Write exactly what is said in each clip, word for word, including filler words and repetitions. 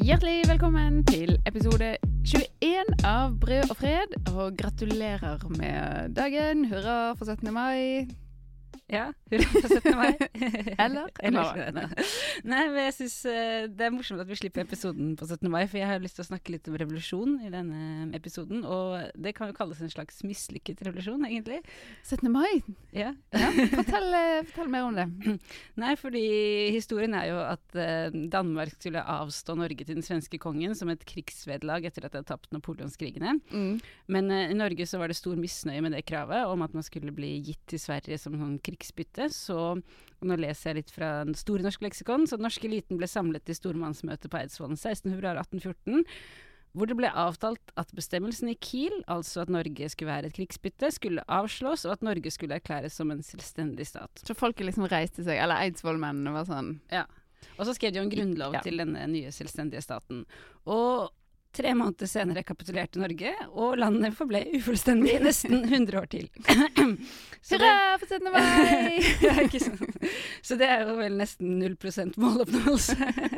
Hjertelig velkommen til episode tjueen av Brød og Fred, og gratulerer med dagen. Hurra for syttende mai. Ja, hurra for syttende mai. Eller? Eller nei. Nei, men jeg synes uh, det er morsomt at vi slipper episoden på syttende mai, for jeg har lyst til å snakke litt om revolusjon i denne episoden, og det kan jo kalles en slags mislykket revolusjon, egentlig. syttende mai? Ja. Ja, fortell, fortell mer om det. Nei, fordi historien er jo at uh, Danmark skulle avstå Norge til den svenske kongen som et krigsvedlag etter at de hadde tapt Napoleonskrigene. Mm. Men uh, i Norge så var det stor misnøye med det kravet om at man skulle bli gitt til Sverige som sånn krigsbytte, så nå leser jeg litt fra den store norske leksikon. Så den norske eliten ble samlet til stormannsmøte på Eidsvollen sekstende februar atten fjorten, hvor det ble avtalt at bestemmelsen i Kiel, altså at Norge skulle være et krigsbytte, skulle avslås, og at Norge skulle erklæres som en selvstendig stat. Så folket liksom reiste seg, eller Eidsvollmennene var sånn. Ja, og så skrev de jo en grunnlov ja. til denne nye selvstendige staten. Og tre måneder senere kapitulerte Norge, og landet forble ufullstendig i nesten hundre år til. Hurra for syttende mai! Ja, ikke sant. Så det er jo vel nesten null prosent måloppnåelse.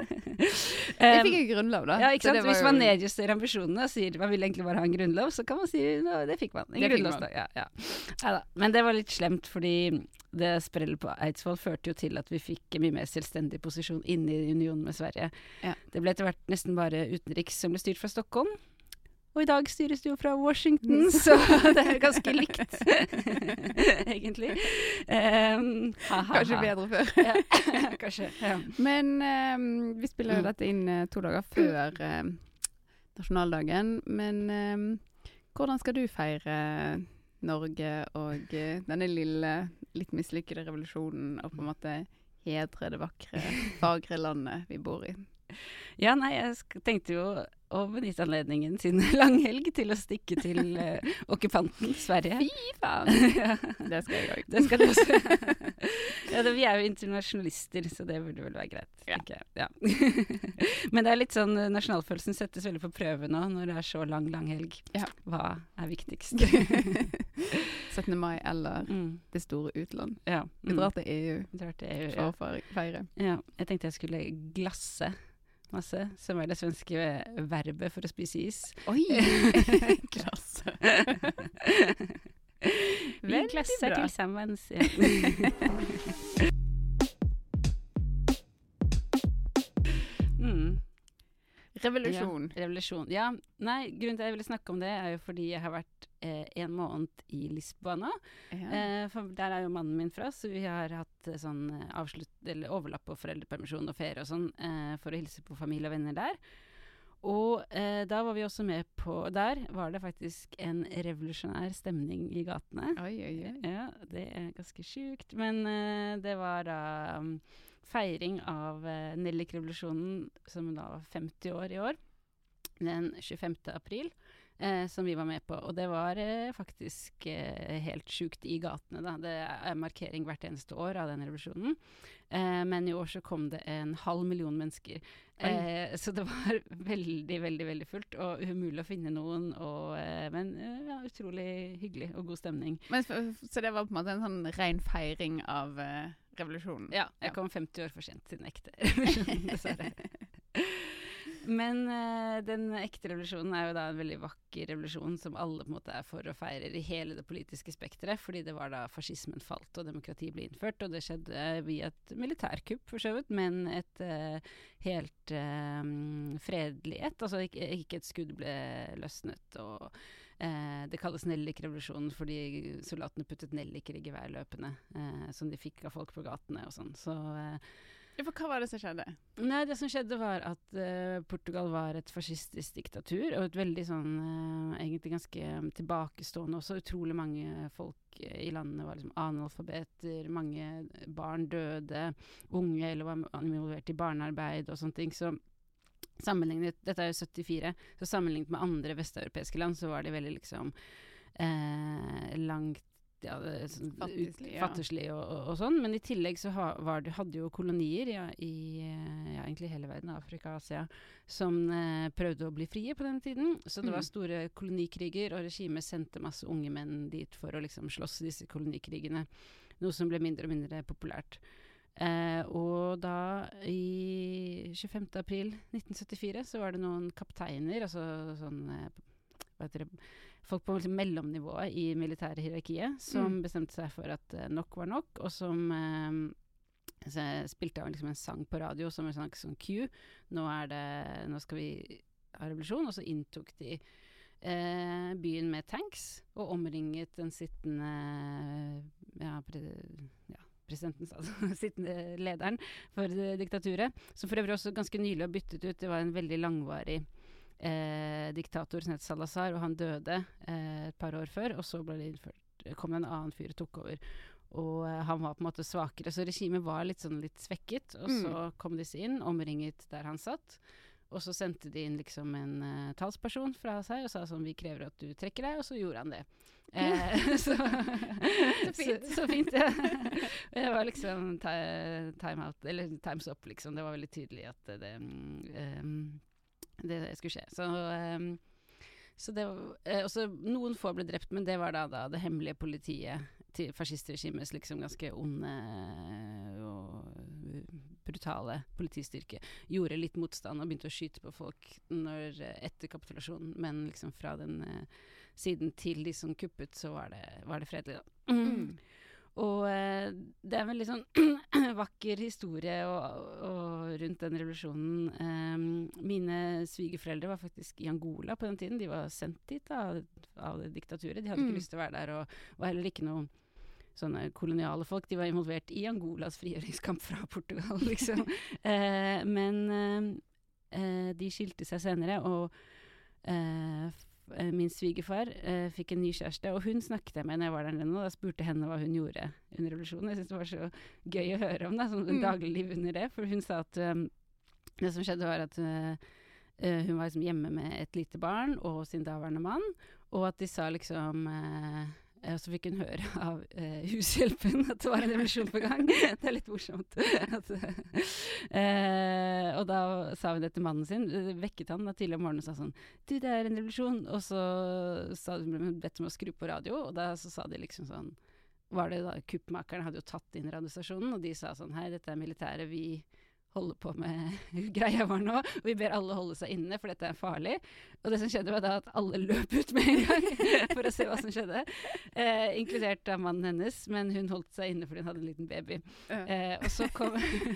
Jeg fikk en grunnlov da. Ja, ikke sant? Hvis jo... man nedjusterer ambisjonene og sier man vil egentlig bare ha en grunnlov, så kan man si no, det fikk man. En grunnlov, ja, ja. Neida. Men det var litt slemt, fordi det sprellet på Eidsvoll førte jo til at vi fikk en mye mer selvstendig posisjon inne i unionen med Sverige. Ja. Det ble etter hvert nesten bare utenriks som ble styrt fra Stockholm. Og i dag styres det jo fra Washington, så det er ganske likt, egentlig. Um, ha, ha, kanskje ha. bedre før. Ja, kanskje, ja. Men um, vi spiller jo dette inn uh, to dager før uh, nasjonaldagen, men um, hvordan skal du feire Norge og uh, denne lille, litt mislykkede revolusjonen, og på en måte hedre det vakre, fagre landet vi bor i? Ja, nei, jeg tenkte jo å benytte anledningen sin langhelg til å stikke til uh, okkupanten Sverige. Fy faen! Ja. Det skal jeg også. Det skal du også. Ja, det, vi er jo internasjonalister, så det burde vel være greit. Ja. Ja. Men det er litt sånn, nasjonalfølelsen settes veldig på prøve nå, når det er så lang, lang helg. Ja. Hva er viktigst? syttende mai eller mm. det store utland. Ja. Vi drar til E U. Drar til E U, ja. For å feire. Ja, jeg tenkte jeg skulle glasse masse, som er det svenske verbet for å spise is. Oi! Klasse. Vi klasser til sammen. Ja. mm. Revolusjon. Ja, revolusjon. Ja, nei, grunnen til at jeg ville snakke om det er jo fordi jeg har vært eh, en måned i Lisboa nå. Ja. Eh, for der er jo mannen min fra, så vi har hatt eh, sånn avslutt, eller overlapp på foreldrepermisjon og ferie og sånn, eh, for å hilse på familie og venner der. Og eh, da var vi også med på, der var det faktisk en revolusjonær stemning i gatene. Oi, oi, oi. Ja, det er ganske sjukt, men eh, det var da um, feiring av uh, Nellik-revolusjonen, som da var femti år i år, den tjuefemte april, eh, som vi var med på. Og det var eh, faktisk eh, helt sjukt i gatene, da. Det er markering hvert eneste år av den revolusjonen. Eh, men i år så kom det en halv million mennesker. Eh, så det var veldig, veldig, veldig fullt, og umulig å finne noen, og, eh, men ja, utrolig hyggelig og god stemning. Men, så det var på en måte en sånn ren feiring av uh, revolusjonen? Ja, jeg kom femti år for sent til den ekte revolusjonen, dessverre. Men uh, den ekte revolusjonen er jo da en veldig vakker revolusjon som alle på en måte er for å feire i hele det politiske spektret, fordi det var da fascismen falt og demokrati ble innført, og det skjedde via et militærkupp for så vidt, men et uh, helt uh, fredelig et, altså ikke, ikke et skudd ble løsnet, og uh, det kalles Nellik-revolusjonen fordi soldatene puttet nelliker i geværløpene, uh, som de fikk av folk på gatene og sånn, så uh, Ja, for hva var det som skjedde? Nei, det som skjedde var at uh, Portugal var et fascistisk diktatur, og et veldig sånn, uh, egentlig ganske tilbakestående også. Utrolig mange folk i landet var liksom analfabeter, mange barn døde, unge eller var involvert i barnearbeid og sånne ting. Så sammenlignet, dette er jo syttifire, så sammenlignet med andre vesteuropeiske land, så var de veldig liksom uh, langt ja, fattigslig, ja. fattigslig og, og, og sånn, men i tillegg så ha, var det, hadde jo kolonier ja, i ja, egentlig hele verden, Afrika, Asia, som eh, prøvde å bli frie på den tiden, så det mm. var store kolonikriger, og regimet sendte masse unge menn dit for å liksom slåss disse kolonikrigene, noe som ble mindre og mindre populært. Eh, og da i tjuefemte april nitten syttifire så var det noen kapteiner, altså sånn eh, hva heter det, folk på liksom mellomnivået i militære hierarkiet, som Mm. bestemte seg for at eh, nok var nok, og som eh, så jeg spilte av liksom en sang på radio som en sånn, sånn cue. Nå er det, nå skal vi ha revolusjon, og så inntok de eh, byen med tanks, og omringet den sittende ja, pre, ja presidenten sa det, sittende lederen for eh, diktaturet, som for øvrig også ganske nylig har byttet ut. Det var en veldig langvarig eh, diktator som het Salazar, og han døde eh, et par år før, og så ble det innført, kom det en annen fyr og tok over. Og uh, han var på en måte svakere, så regimet var litt sånn litt svekket, og Mm. så kom disse inn, omringet der han satt, og så sendte de inn liksom en uh, talsperson fra seg, og sa sånn, vi krever at du trekker deg, og så gjorde han det. Eh, så, Så fint. Så, så fint, ja. Det var liksom ti- time out, eller times up liksom, det var veldig tydelig at det, um, det skulle skje. Så... Um, Så det var, eh, også noen få ble drept, men det var da, da det hemmelige politiet til fascistregimets liksom ganske onde og brutale politistyrke gjorde litt motstand og begynte å skyte på folk når, etter kapitulasjonen, men liksom fra den eh, siden til de som kuppet, så var det, var det fredelig da. Mm. Og eh, det er en veldig sånn vakker historie og, og rundt den revolusjonen. Eh, mine svigerforeldre var faktisk i Angola på den tiden. De var sendt dit av, av det diktaturet. De hadde Mm. ikke lyst til å være der, og var heller ikke noen sånne koloniale folk. De var involvert i Angolas frigjøringskamp fra Portugal, liksom. eh, men eh, de skilte seg senere, og eh, min svigerfar eh, fikk en ny kjæreste, og hun snakket jeg med når jeg var der nede, og da spurte henne hva hun gjorde under revolusjonen. Jeg synes det var så gøy å høre om det, sånn Mm. dagligliv under det, for hun sa at um, det som skjedde var at uh, uh, hun var liksom hjemme med et lite barn og sin daværende mann, og at de sa liksom uh, og så fikk hun høre av uh, hushjelpen at det var en revolusjon på gang. Det er litt morsomt. at, uh, og da sa hun det til mannen sin, uh, vekket han da tidlig om morgenen og sa sånn, du, det er en revolusjon. Og så sa hun bedt om å skru på radio, og da så sa de liksom sånn, var det da kuppmakerne hadde jo tatt inn radiostasjonen, og de sa sånn, hei, dette er militære, vi holder på med greia vår nå, og vi ber alle holde seg inne, for dette er farlig. Og det som skjedde var da at alle løp ut med en gang, for å se hva som skjedde. Eh, inkludert av mannen hennes, men hun holdt seg inne fordi hun hadde en liten baby. Ja. Eh, og så kom...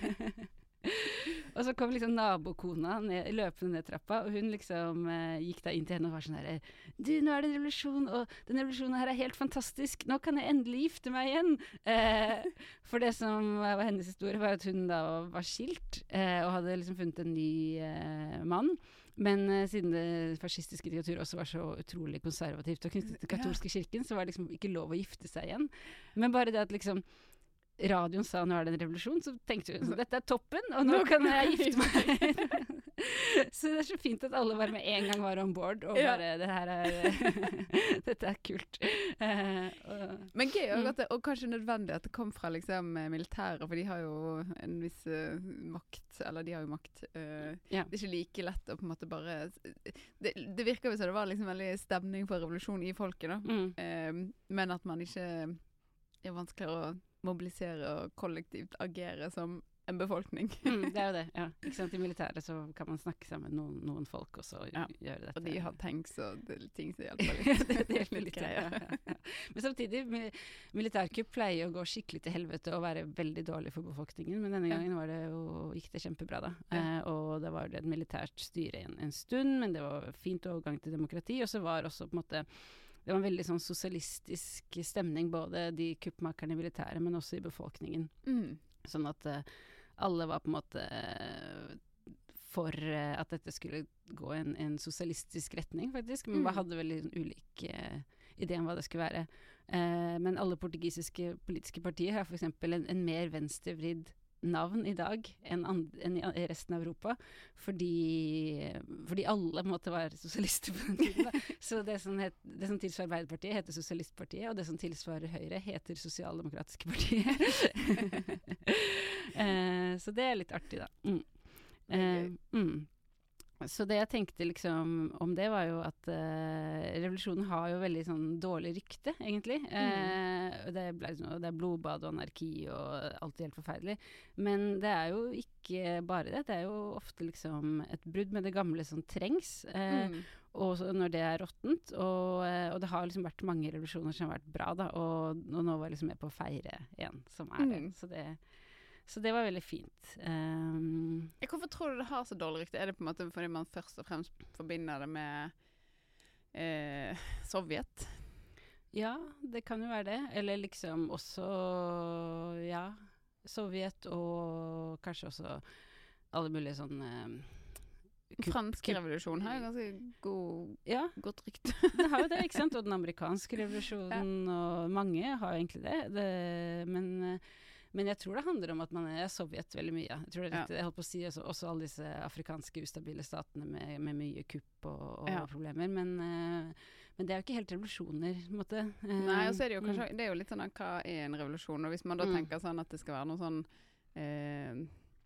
Og så kom liksom nabokona ned, løpende ned trappa, og hun liksom eh, gikk da inn til henne og var sånn her, du, nå er det en revolusjon, og den revolusjonen her er helt fantastisk, nå kan jeg endelig gifte meg igjen. Eh, for det som var hennes historie var at hun da var skilt, eh, og hadde liksom funnet en ny eh, mann. Men eh, siden det fascistiske diktaturet også var så utrolig konservativt og knyttet til katolske kirken, så var det liksom ikke lov å gifte seg igjen. Men bare det at liksom radioen sa nå er det en revolusjon, så tenkte hun så dette er toppen, og nå kan jeg gifte meg. Så det er så fint at alle bare med en gang var on board, og Ja. bare det her er dette er kult. Eh, og, Men gøy også Mm. at det, og kanskje nødvendig at det kom fra liksom eh, militæret, for de har jo en viss eh, makt, eller de har jo makt. eh, ja. Det er ikke like lett å på en måte bare Det, det virker jo som det var liksom veldig stemning for revolusjon i folket, da. Mm. Eh, men at man ikke er vanskeligere å mobilisere og kollektivt agere som en befolkning. Mm, det er jo det, ja. Ikke sant, i militæret så kan man snakke sammen med noen, noen folk, og så Ja. gjøre dette. Og de har tanks og det, er ting som hjelper litt. det, det hjelper Litt litt, ja, greier. ja, ja. Men samtidig, mi- militærkupp pleier å gå skikkelig til helvete og være veldig dårlig for befolkningen, men denne Ja. gangen var det jo, gikk det kjempebra da. Ja. Eh, og det var det et militært styre en, en stund, men det var fint overgang til demokrati, og så var også på en måte det var en veldig sånn sosialistisk stemning, både de kuppmakerne i militæret, men også i befolkningen. Mm. Sånn at uh, alle var på en måte uh, for uh, at dette skulle gå i en, en sosialistisk retning, faktisk. Men Mm. bare hadde veldig sånn ulik uh, idé om hva det skulle være. Uh, men alle portugisiske politiske partier har for eksempel en, en mer venstrevridd navn i dag enn, and, enn i resten av Europa, fordi, fordi alle måtte være sosialister på den tiden. Da. Så det som, het, det som tilsvarer Arbeiderpartiet heter Sosialistpartiet, og det som tilsvarer Høyre heter Sosialdemokratiske partiet. eh, så det er litt artig da. Mm. Eh, mm. Så det jeg tenkte liksom om det var jo at eh, revolusjonen har jo veldig sånn dårlig rykte, egentlig. Mm. Eh, det, ble, det er blodbad og anarki og alt helt forferdelig. Men det er jo ikke bare det. Det er jo ofte liksom et brudd med det gamle som trengs. Eh, Mm. Og når det er råttent, og, og det har liksom vært mange revolusjoner som har vært bra, da, og, og nå var jeg liksom med på å feire en som er det. Mm. Så det, så det var veldig fint. Um, Hvorfor tror du det har så dårlig rykte? Er det på en måte fordi man først og fremst forbinder det med eh, Sovjet? ja, det kan jo være det. Eller liksom også, ja, Sovjet, og kanskje også alle mulige sånne Den franske revolusjonen har jo ganske god, ja, godt rykte. det har jo det, ikke sant? Og den amerikanske revolusjonen, ja. Og mange har jo egentlig det. det men, men jeg tror det handler om at man er Sovjet veldig mye. Jeg tror det er riktig. Ja. Jeg holdt på å si også, også alle disse afrikanske ustabile statene med, med mye kupp og, og ja. problemer. Men, men det er jo ikke helt revolusjoner, på en måte. Nei, og så er det jo kanskje, det er jo litt sånn, hva er en revolusjon? Og hvis man da mm. tenker sånn at det skal være noe sånn eh,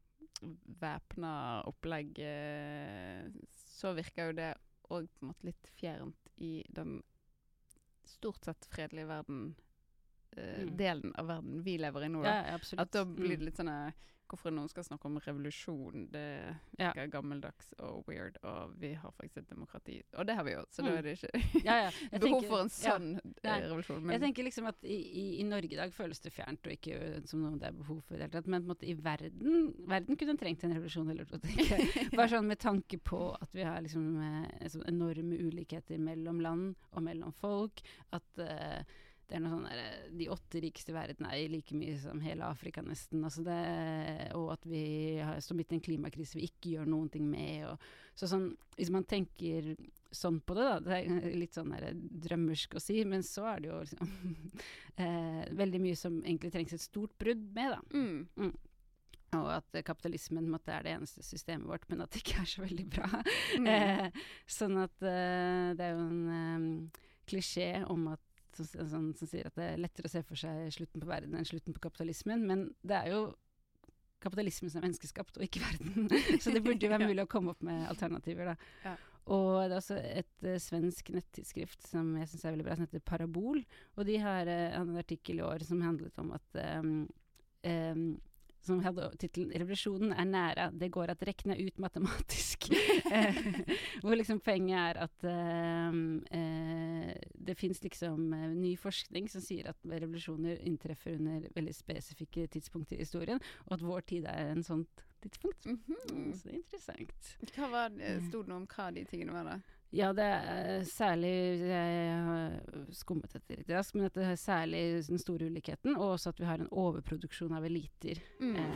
væpna opplegg, eh, så virker jo det også på en måte litt fjernt i den stort sett fredelige verden, eh, mm. delen av verden vi lever i nå. Da. Ja, absolutt. At da blir det litt sånn, hvorfor noen skal snakke om revolusjon, det virker ja. gammeldags og weird, og vi har faktisk et demokrati, og det har vi jo, så mm. da er det ikke ja, ja. behov tenker, for en sånn ja. revolusjon. Men jeg tenker liksom at i, i, i Norge i dag føles det fjernt, og ikke som noe det er behov for i det hele tatt, men på en måte i verden, verden kunne trengt en revolusjon, eller noe, tenker jeg. Bare sånn med tanke på at vi har liksom eh, så enorme ulikheter mellom land og mellom folk, at eh, det er noe sånn der, de åtte rikeste i verden er like mye som hele Afrika nesten, altså det, og at vi har stått midt i en klimakrise vi ikke gjør noen ting med, og, så sånn, hvis man tenker sånn på det da, det er litt sånn der, drømmersk å si, men så er det jo liksom, eh, veldig mye som egentlig trengs et stort brudd med da. Mm. Mm. Og at kapitalismen måtte, er det eneste systemet vårt, men at det ikke er så veldig bra. Mm. eh, sånn at eh, det er jo en eh, klisjé om at Som, sånn, som sier at det er lettere å se for seg slutten på verden enn slutten på kapitalismen, men det er jo kapitalismen som er menneskeskapt, og ikke verden. Så det burde jo være mulig å komme opp med alternativer, da. Ja. Og det er også et uh, svensk nettidsskrift som jeg synes er veldig bra, som heter Parabol, og de har uh, en artikkel i år som handlet om at um, um, som hadde titlen 'Revolusjonen er nære, det går at rekne ut matematisk'. Hvor liksom poenget er at uh, uh, det finnes liksom uh, ny forskning som sier at revolusjoner inntreffer under veldig spesifikke tidspunkter i historien, og at vår tid er en sånt tidspunkt. Mm-hmm. Så det er interessant. Hva var det, stod det om hva de tingene var da? Ja, det er særlig, jeg har skummet dette litt raskt, men at det er særlig den store ulikheten, og også at vi har en overproduksjon av eliter. Mm. Eh.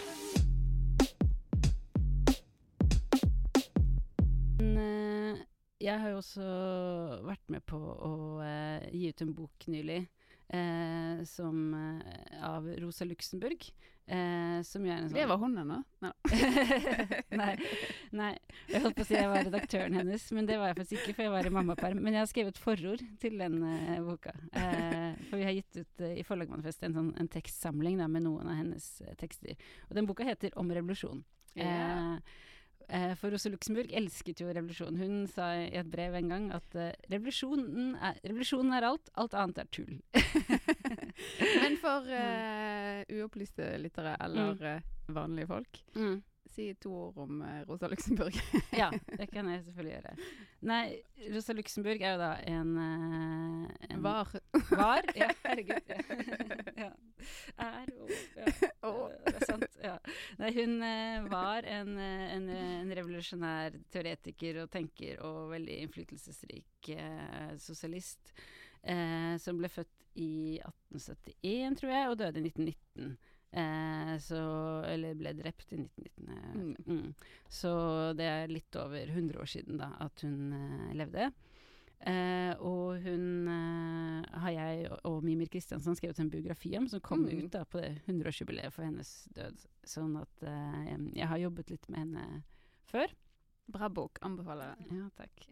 Men eh, jeg har jo også vært med på å eh, gi ut en bok nylig, eh, som, eh, av Rosa Luxemburg. Eh, som gjør en sånn... Det var hun nå? No. nei, nei, jeg holdt på å si jeg var redaktøren hennes, men det var jeg faktisk ikke, for jeg var i mammaperm. Men jeg har skrevet forord til den uh, boka. Eh, for vi har gitt ut uh, i Forlagmanifest en, sånn, en tekstsamling da, med noen av hennes uh, tekster. Og den boka heter Om revolusjon. Yeah. Eh, Uh, for Rosa Luxemburg elsket jo revolusjon. Hun sa i et brev en gang at uh, revolusjonen, er, revolusjonen er alt, alt annet er tull. Men for uh, uopplyste lyttere eller mm. uh, vanlige folk, mm. si to ord om uh, Rosa Luxemburg. Ja, det kan jeg selvfølgelig gjøre. Nei, Rosa Luxemburg er jo da en... Uh, en var. Var? Ja, herregud. Ja. Ja. Er, og, ja. Oh. Det er sant, ja. Nei, hun uh, var en, en, en revolusjonær teoretiker og tenker og veldig innflytelsesrik uh, sosialist uh, som ble født i atten syttien, tror jeg, og døde i nitten nitten. Eh, så, eller ble drept i nitten nitten. Eh, mm. Mm. Så det er litt over hundre år siden da, at hun eh, levde. Eh, og hun eh, har jeg og, og Mimir Kristiansson skrevet en biografi om, som kom mm. ut da, på det hundreårsjubileet for hennes død. Sånn at eh, jeg har jobbet litt med henne før. Bra bok, anbefaler jeg. Ja, takk.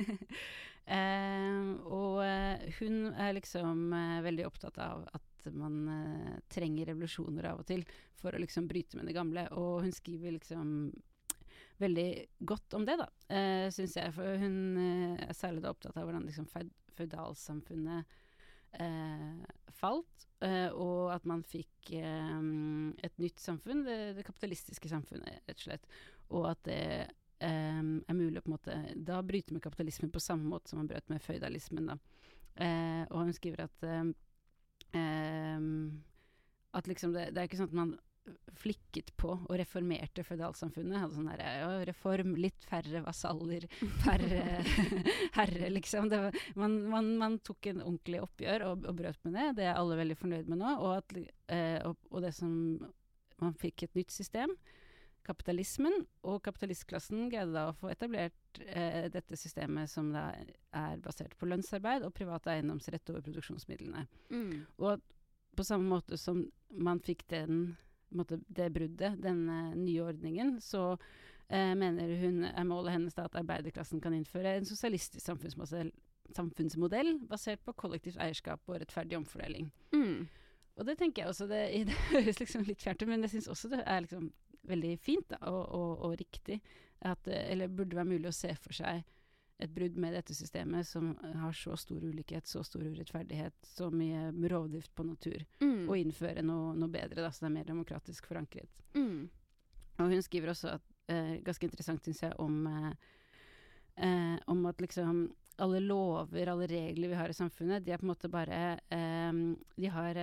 eh, og eh, hun er liksom eh, veldig opptatt av at man eh, trenger revolusjoner av og til for å liksom bryte med det gamle, og hun skriver liksom veldig godt om det, da, uh, synes jeg. For hun uh, er særlig da opptatt av hvordan liksom feudalsamfunnet uh, falt, uh, og at man fikk um, et nytt samfunn, det, det kapitalistiske samfunnet, rett og slett. Og at det um, er mulig å på en måte da bryte med kapitalismen på samme måte som man brøt med feudalismen, da. Uh, og hun skriver at um, um, at liksom det, det er ikke sånn at man flikket på og reformerte feudalsamfunnet. Hadde sånn der, ja, reform, litt færre vasaller, færre herre, liksom. Det var, man, man, man tok en ordentlig oppgjør og, og brøt med det. Det er alle veldig fornøyd med nå. Og, at, eh, og, og det som man fikk et nytt system, kapitalismen, og kapitalistklassen greide da å få etablert eh, dette systemet som da er basert på lønnsarbeid og privat eiendomsrett over produksjonsmidlene. Mm. Og på samme måte som man fikk den måte, det bruddet, den uh, nye ordningen, så uh, mener hun er målet hennes da at arbeiderklassen kan innføre en sosialistisk samfunnsmodell, samfunnsmodell basert på kollektivt eierskap og rettferdig omfordeling. Mm. Og det tenker jeg også, det, det høres liksom litt fjernt ut, men jeg synes også det er liksom veldig fint da, og, og, og riktig, at, eller burde være mulig å se for seg et brudd med dette systemet som har så stor ulikhet, så stor urettferdighet, så mye rovdrift på natur, mm. og innføre noe, noe bedre, da, så det er mer demokratisk forankret. Mm. Og hun skriver også at, eh, ganske interessant, synes jeg, om, eh, om at liksom alle lover, alle regler vi har i samfunnet, de er på en måte bare, eh, de har,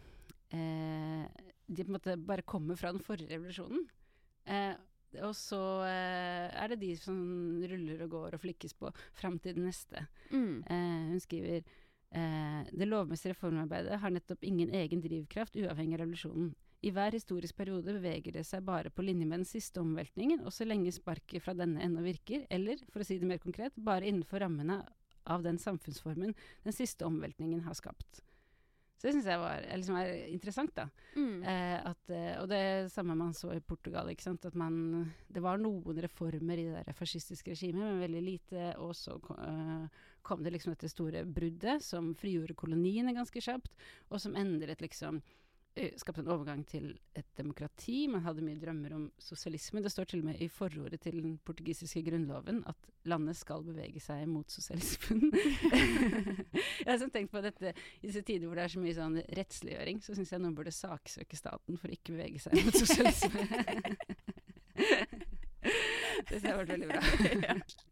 eh, de på en måte bare kommer fra den forrige revolusjonen. Eh, Og så eh, er det de som ruller og går og flikkes på frem til den neste. Mm. Eh, hun skriver eh, det lovmessige reformarbeidet har nettopp ingen egen drivkraft uavhengig av revolusjonen. I hver historisk periode beveger det seg bare på linje med den siste omveltningen, og så lenge sparket fra denne ennå virker, eller, for å si det mer konkret, bare innenfor rammene av den samfunnsformen den siste omveltningen har skapt. Så det synes jeg var, liksom er interessant da. Mm. Eh, at, og det samme man så i Portugal, ikke sant? At man, det var noen reformer i det der fascistiske regimet, men veldig lite, og så kom, uh, kom det liksom dette store bruddet som frigjorde koloniene ganske kjapt, og som endret liksom, uh, skapte en overgang til et demokrati. Man hadde mye drømmer om sosialisme. Det står til og med i forordet til den portugisiske grunnloven at landet skal bevege seg mot sosialismen. Jeg har sånn tenkt på dette i disse tider hvor det er så mye sånn rettsliggjøring, så synes jeg noen burde saksøke staten for ikke bevege seg mot sosialisme. Det synes jeg har vært veldig bra.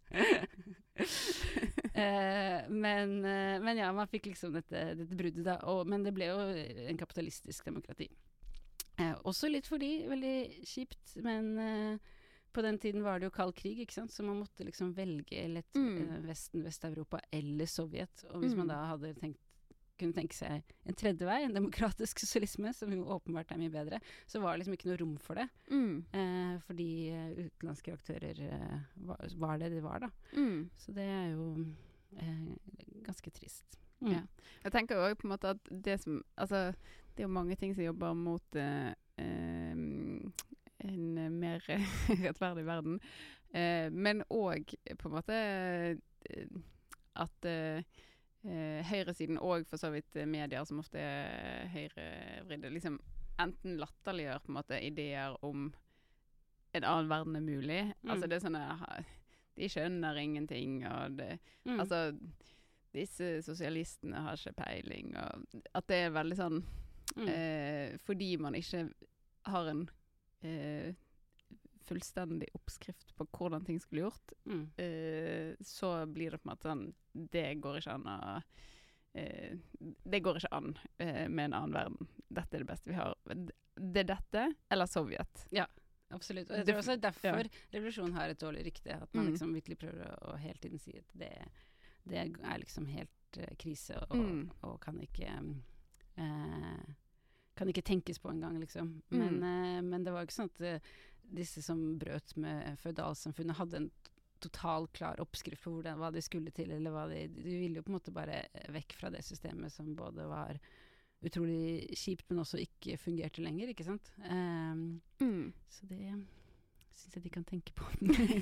uh, men, uh, men ja, man fikk liksom dette, dette bruddet da, og, men det ble jo en kapitalistisk demokrati. Uh, også litt fordi, veldig kjipt, men uh, på den tiden var det jo kald krig, ikke sant? Så man måtte liksom velge lett, mm. uh, Vesten, Vest-Europa eller Sovjet. Og hvis mm. man da hadde tenkt, kunne tenke seg en tredje vei, en demokratisk sosialisme, som jo åpenbart er mye bedre, så var det liksom ikke noe rom for det. Mm. Uh, fordi uh, utenlandske aktører uh, var, var det de var da. Mm. Så det er jo uh, ganske trist. Mm. Ja. Jeg tenker jo på en måte at det som, altså, det er jo mange ting som jobber mot uh, uh, en mer rettferdig verden. Eh, men også på en måte eh, at eh, høyresiden og for så vidt medier som ofte er høyrevridde, liksom enten latterliggjør på en måte ideer om en annen verden er mulig. Mm. Altså det er sånne, de skjønner ingenting, og det, mm. altså disse sosialistene har ikke peiling, og at det er veldig sånn, mm. eh, fordi man ikke har en Eh, fullstendig oppskrift på hvordan ting skulle gjort, mm. eh, så blir det på en måte sånn, det går ikke an å, eh, det går ikke an eh, med en annen verden. Dette er det beste vi har. Det er dette, eller Sovjet. Ja, absolutt. Og jeg tror også derfor ja. Revolusjonen har et dårlig rykte, at man liksom virkelig prøver å, å hele tiden si at det, det er liksom helt uh, krise, og, mm. og, og kan ikke uh, kan ikke tenkes på en gang, liksom. Men, mm. uh, men det var ikke sånn at uh, disse som brøt med feudalsamfunnet hadde en total klar oppskrift på hvordan, hva de skulle til, eller hva de, de ville jo på en måte bare vekk fra det systemet som både var utrolig kjipt, men også ikke fungerte lenger, ikke sant? Um, mm. Så det synes jeg de kan tenke på.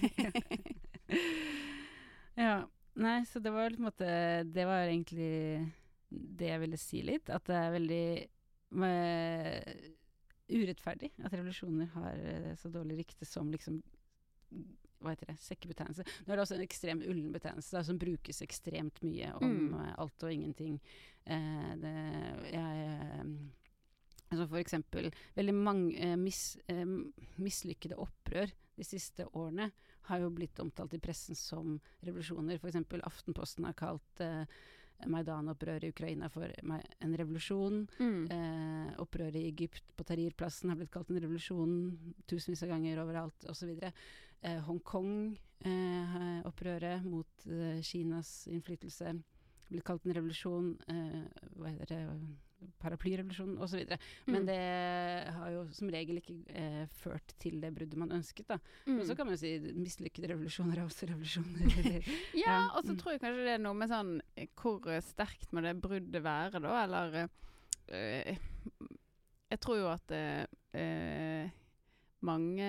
Ja, nei, så det var på en måte, det var egentlig det jeg ville si litt, at det er veldig med, urettferdig at revolusjoner har så dårlig rykte som liksom hva heter det, sekkebetennelse. Nå er det også en ekstrem ullenbetennelse da, som brukes ekstremt mye om Mm. eh, alt og ingenting. Eh, det, jeg, eh, altså for eksempel, veldig mange eh, mis, eh, mislykkede opprør de siste årene har jo blitt omtalt i pressen som revolusjoner. For eksempel Aftenposten har kalt eh, Maidan-opprøret i Ukraina for me- en revolusjon. Mm. Eh, opprøret i Egypt på Tahrir-plassen har blitt kalt en revolusjon tusenvis av ganger overalt, og så videre. Eh, Hongkong-opprøret mot eh, Kinas innflytelse blitt kalt en revolusjon, eh, hva heter det, paraplyrevolusjon, og så videre. Men Mm. det har jo som regel ikke eh, ført til det bruddet man ønsket, da. Mm. Men så kan man jo si mislykkede revolusjoner er også revolusjoner. Eller, Ja, Ja, og så mm. tror jeg kanskje det er noe med sånn eh, hvor eh, sterkt må det bruddet være da, eller eh, jeg tror jo at eh, eh, mange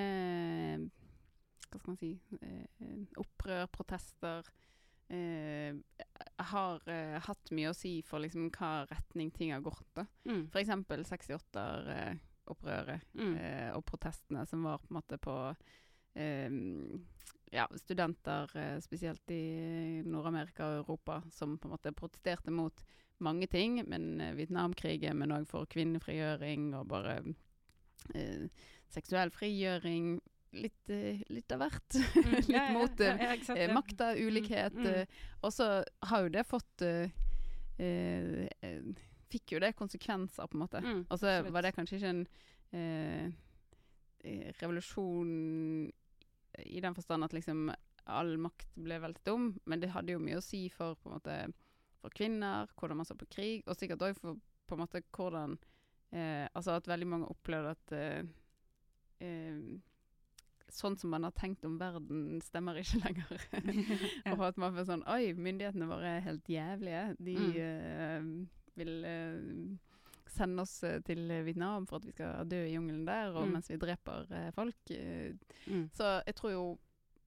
hva skal man si eh, opprør, protester eh, har eh, hatt mye å si for liksom hva retning ting har gått da. mm. For eksempel sekstiåtte-opprøret Mm. eh, og protestene som var på en måte på eh, ja, studenter, eh, spesielt i Nord-Amerika og Europa, som på en måte protesterte mot mange ting, men eh, Vietnamkrigen, men også for kvinnefrigjøring og bare eh, seksuell frigjøring, litt, eh, litt av hvert. Mm. litt Ja, ja, mot ja, eh, ja, ikke sant, eh, ja. makta, ulikhet, Mm, mm. eh, og så har jo det fått eh, eh, eh, fikk jo det konsekvenser på en måte. Mm, Og så absolutt. var det kanskje ikke en eh, eh, revolusjon i den forstand at liksom all makt ble veltet om, men det hadde jo mye å si for på en måte for kvinner, hvordan man så på krig, og sikkert også for på en måte hvordan eh, altså at veldig mange opplevde at eh, eh, sånn som man har tenkt om verden stemmer ikke lenger. Og at man får sånn, oi, myndighetene våre er helt jævlige. De Mm. eh, vil eh, sende oss eh, til Vietnam for at vi skal dø i jungelen der, og Mm. mens vi dreper eh, folk. Eh, Mm. så jeg tror jo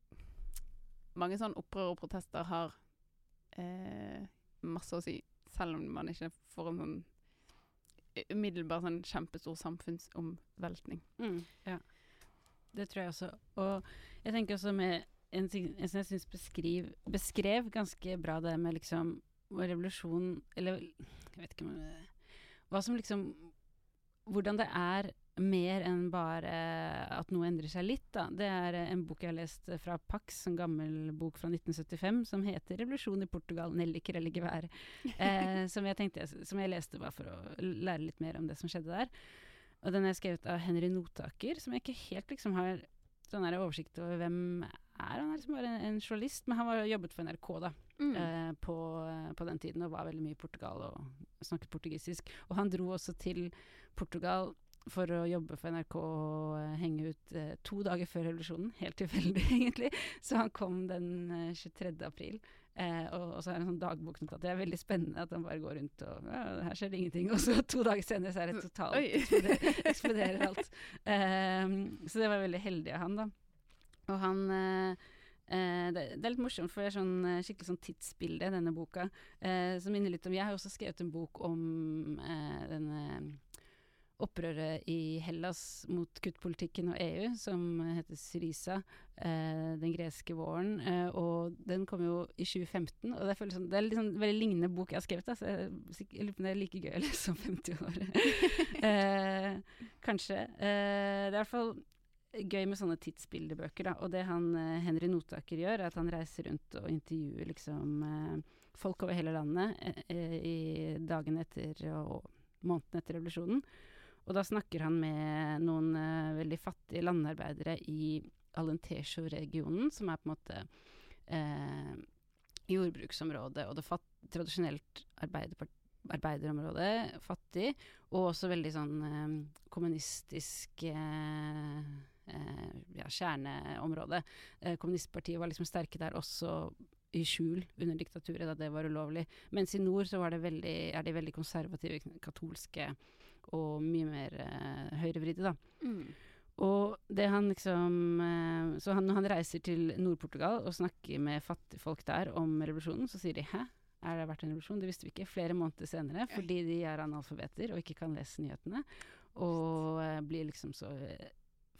mange sånn opprør og protester har eh, masse å si, selv om man ikke får en sånn umiddelbar sånn kjempestor samfunnsomveltning. Mm, ja. Det tror jeg også. Og jeg tenker også med en ting en som jeg synes beskriv, beskrev ganske bra det med liksom revolusjon, eller jeg vet ikke om det- hva som liksom hvordan det er mer enn bare at noe endrer seg litt, da. Det er eh, en bok jeg har lest eh, fra Pax, en gammel bok fra nitten syttifem, som heter 'Revolusjon i Portugal, nelliker eller gevær'. Eh, som, jeg tenkte, som jeg leste bare for å lære litt mer om det som skjedde der. Og den er skrevet av Henry Notaker, som jeg ikke helt liksom har sånn her oversikt over hvem er. Han er liksom bare en, en journalist, men han var jobbet for N R K da, Mm. eh, på, på den tiden, og var veldig mye i Portugal og snakket portugisisk. Og han dro også til Portugal for å jobbe for N R K og eh, henge ut eh, to dager før revolusjonen. Helt tilfeldig, egentlig. Så han kom den eh, tjuetredje april. Eh, og, og så er det en sånn dagboknotat. Det er veldig spennende at han bare går rundt og ja, her skjer det ingenting. Og så to dager senere så er det totalt Oi. eksploderer, eksploderer alt. Eh, så det var veldig heldig av han, da. Og han eh, eh, det, det er litt morsomt, for det er sånn eh, skikkelig sånn tidsbilde, denne boka. Eh, som minner litt om Jeg har også skrevet en bok om eh, denne opprøret i Hellas mot kuttpolitikken og E U, som heter Syriza, eh, den greske våren. Eh, og den kom jo i tjue femten, og det er, sånn, det er litt sånn veldig lignende bok jeg har skrevet. Da, så jeg, jeg lurer på om det er like gøy å lese om femti år. eh, kanskje. Eh, det er i hvert fall gøy med sånne tidsbildebøker, da. Og det han, eh, Henry Notaker gjør, er at han reiser rundt og intervjuer liksom eh, folk over hele landet eh, i dagene etter og månedene etter revolusjonen. Og da snakker han med noen eh, veldig fattige landarbeidere i Alentejo-regionen, som er på en måte eh, jordbruksområdet og det fatt, tradisjonelt arbeiderområde, fattig, og også veldig sånn eh, kommunistisk eh, eh, ja, kjerneområde. Eh, kommunistpartiet var liksom sterke der også i skjul under diktaturet, da det var ulovlig. Mens i nord så var det veldig, er de veldig konservative, katolske og mye mer eh, høyrevridde, da. Mm. Og det han liksom eh, Så han, når han reiser til Nord-Portugal og snakker med fattigfolk der om revolusjonen, så sier de 'hæ? Er det vært en revolusjon?' Det visste vi ikke flere måneder senere, fordi de er analfabeter og ikke kan lese nyhetene. Og eh, blir liksom så eh,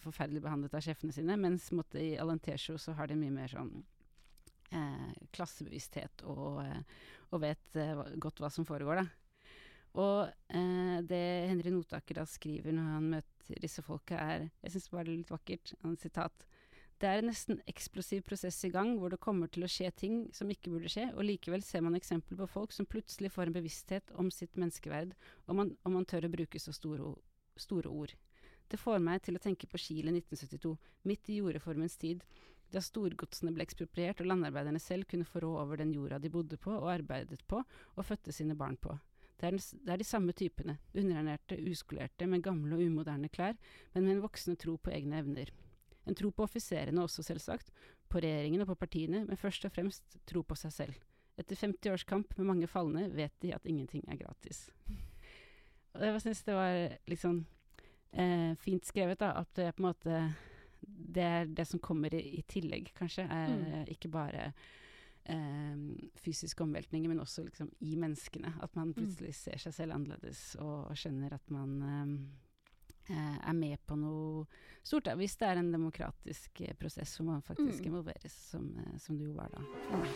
forferdelig behandlet av sjefene sine, mens måtte, i Alentejo så har de mye mer sånn eh, klassebevissthet og, eh, og vet eh, godt hva som foregår, da. Og eh, det Henry Notaker da skriver når han møter disse folka er, jeg synes det var litt vakkert, en sitat: «Det er en nesten eksplosiv prosess i gang, hvor det kommer til å skje ting som ikke burde skje, og likevel ser man eksempler på folk som plutselig får en bevissthet om sitt menneskeverd, og man, og man tør å bruke så store, store ord. Det får meg til å tenke på Chile nitten syttito, midt i jordreformens tid, da storgodsene ble ekspropriert og landarbeiderne selv kunne få råd over den jorda de bodde på og arbeidet på og fødte sine barn på. Det er, det er de samme typene, underernærte, uskolerte, med gamle og umoderne klær, men med en voksende tro på egne evner. En tro på offiserene også, selvsagt, på regjeringen og på partiene, men først og fremst tro på seg selv. Etter femti års kamp med mange fallne vet de at ingenting er gratis.» Og jeg synes det var liksom eh, fint skrevet, da, at det er på en måte det er det som kommer i, i tillegg, kanskje. Er, mm. Ikke bare eh, fysiske omveltninger, men også liksom i menneskene. At man plutselig mm. ser seg selv annerledes og skjønner at man eh, er med på noe stort, da, hvis det er en demokratisk eh, prosess hvor man faktisk mm. involveres, som, eh, som det jo var da. Mm.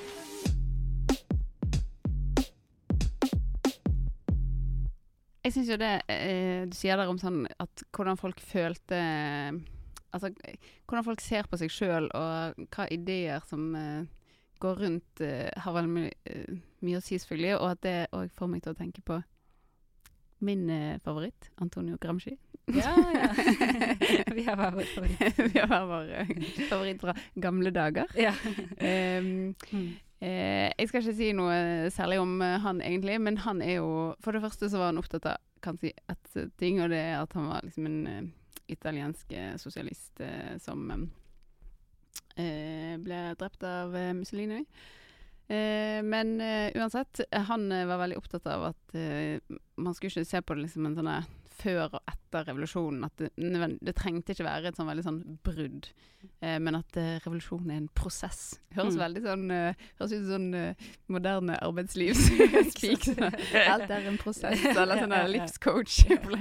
Jeg synes jo det eh, du sier der om sånn at hvordan folk følte altså hvordan folk ser på seg selv og hva ideer som eh, går rundt eh, har veldig my eh, mye å si selvfølgelig, og at det også får meg til å tenke på min eh, favoritt, Antonio Gramsci. Ja, ja. Vi har hver vår favoritt. Vi har hver vår uh, favoritt fra gamle dager. Ja. um, mm. eh, jeg skal ikke si noe særlig om uh, han egentlig, men han er jo, for det første så var han opptatt av kan si et uh, ting, og det er at han var liksom en uh, italiensk uh, sosialist uh, som um, uh, ble drept av uh, Mussolini. Uh, men uh, uansett, han uh, var veldig opptatt av at uh, man skulle ikke se på det liksom en sånn før og etter revolusjonen, at det, det trengte ikke være et sånn veldig sånn brudd, eh, men at eh, revolusjonen er en prosess. Høres mm. veldig sånn, uh, høres ut som sånn uh, moderne arbeidslivsspeak. Alt er en prosess, eller sånn livscoach.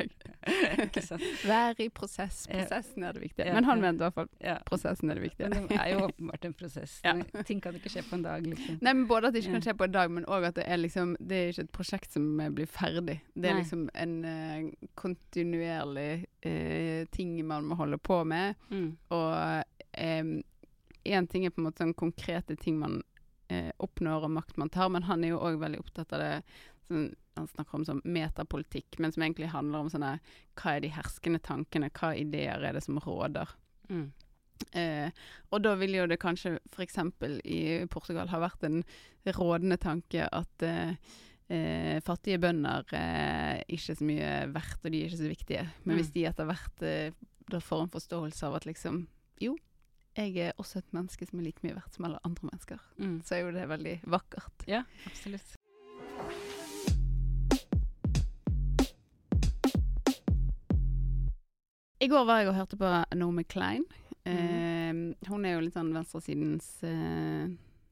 Vær i prosess. Prosessen er det viktige. Men han mente i hvert fall ja. prosessen er det viktige. Men det er jo åpenbart en prosess. Ja. Ting kan ikke skje på en dag. Liksom. Nei, men både at det ikke kan skje på en dag, men også at det er liksom, det er ikke et prosjekt som blir ferdig. Det er Nei. liksom en uh, kontinuerlig eh, ting man må holde på med. Mm. Og eh, en ting er på en måte sånn konkrete ting man eh, oppnår og makt man tar, men han er jo også veldig opptatt av det sånn, han snakker om sånn metapolitikk, men som egentlig handler om sånne, hva er de herskende tankene, hva ideer er det som råder. Mm. Eh, og da vil jo det kanskje for eksempel i Portugal ha vært en rådende tanke at eh, Eh, fattige bønder er eh, ikke så mye verdt, og de er ikke så viktige. Men mm. hvis de etter hvert eh, da får en forståelse av at liksom, jo, jeg er også et menneske som er like mye verdt som alle andre mennesker. Mm. Så er jo det veldig vakkert. Ja, absolutt. I går var jeg og hørte på Naomi Klein. Mm. Eh, hun er jo litt sånn venstresidens eh,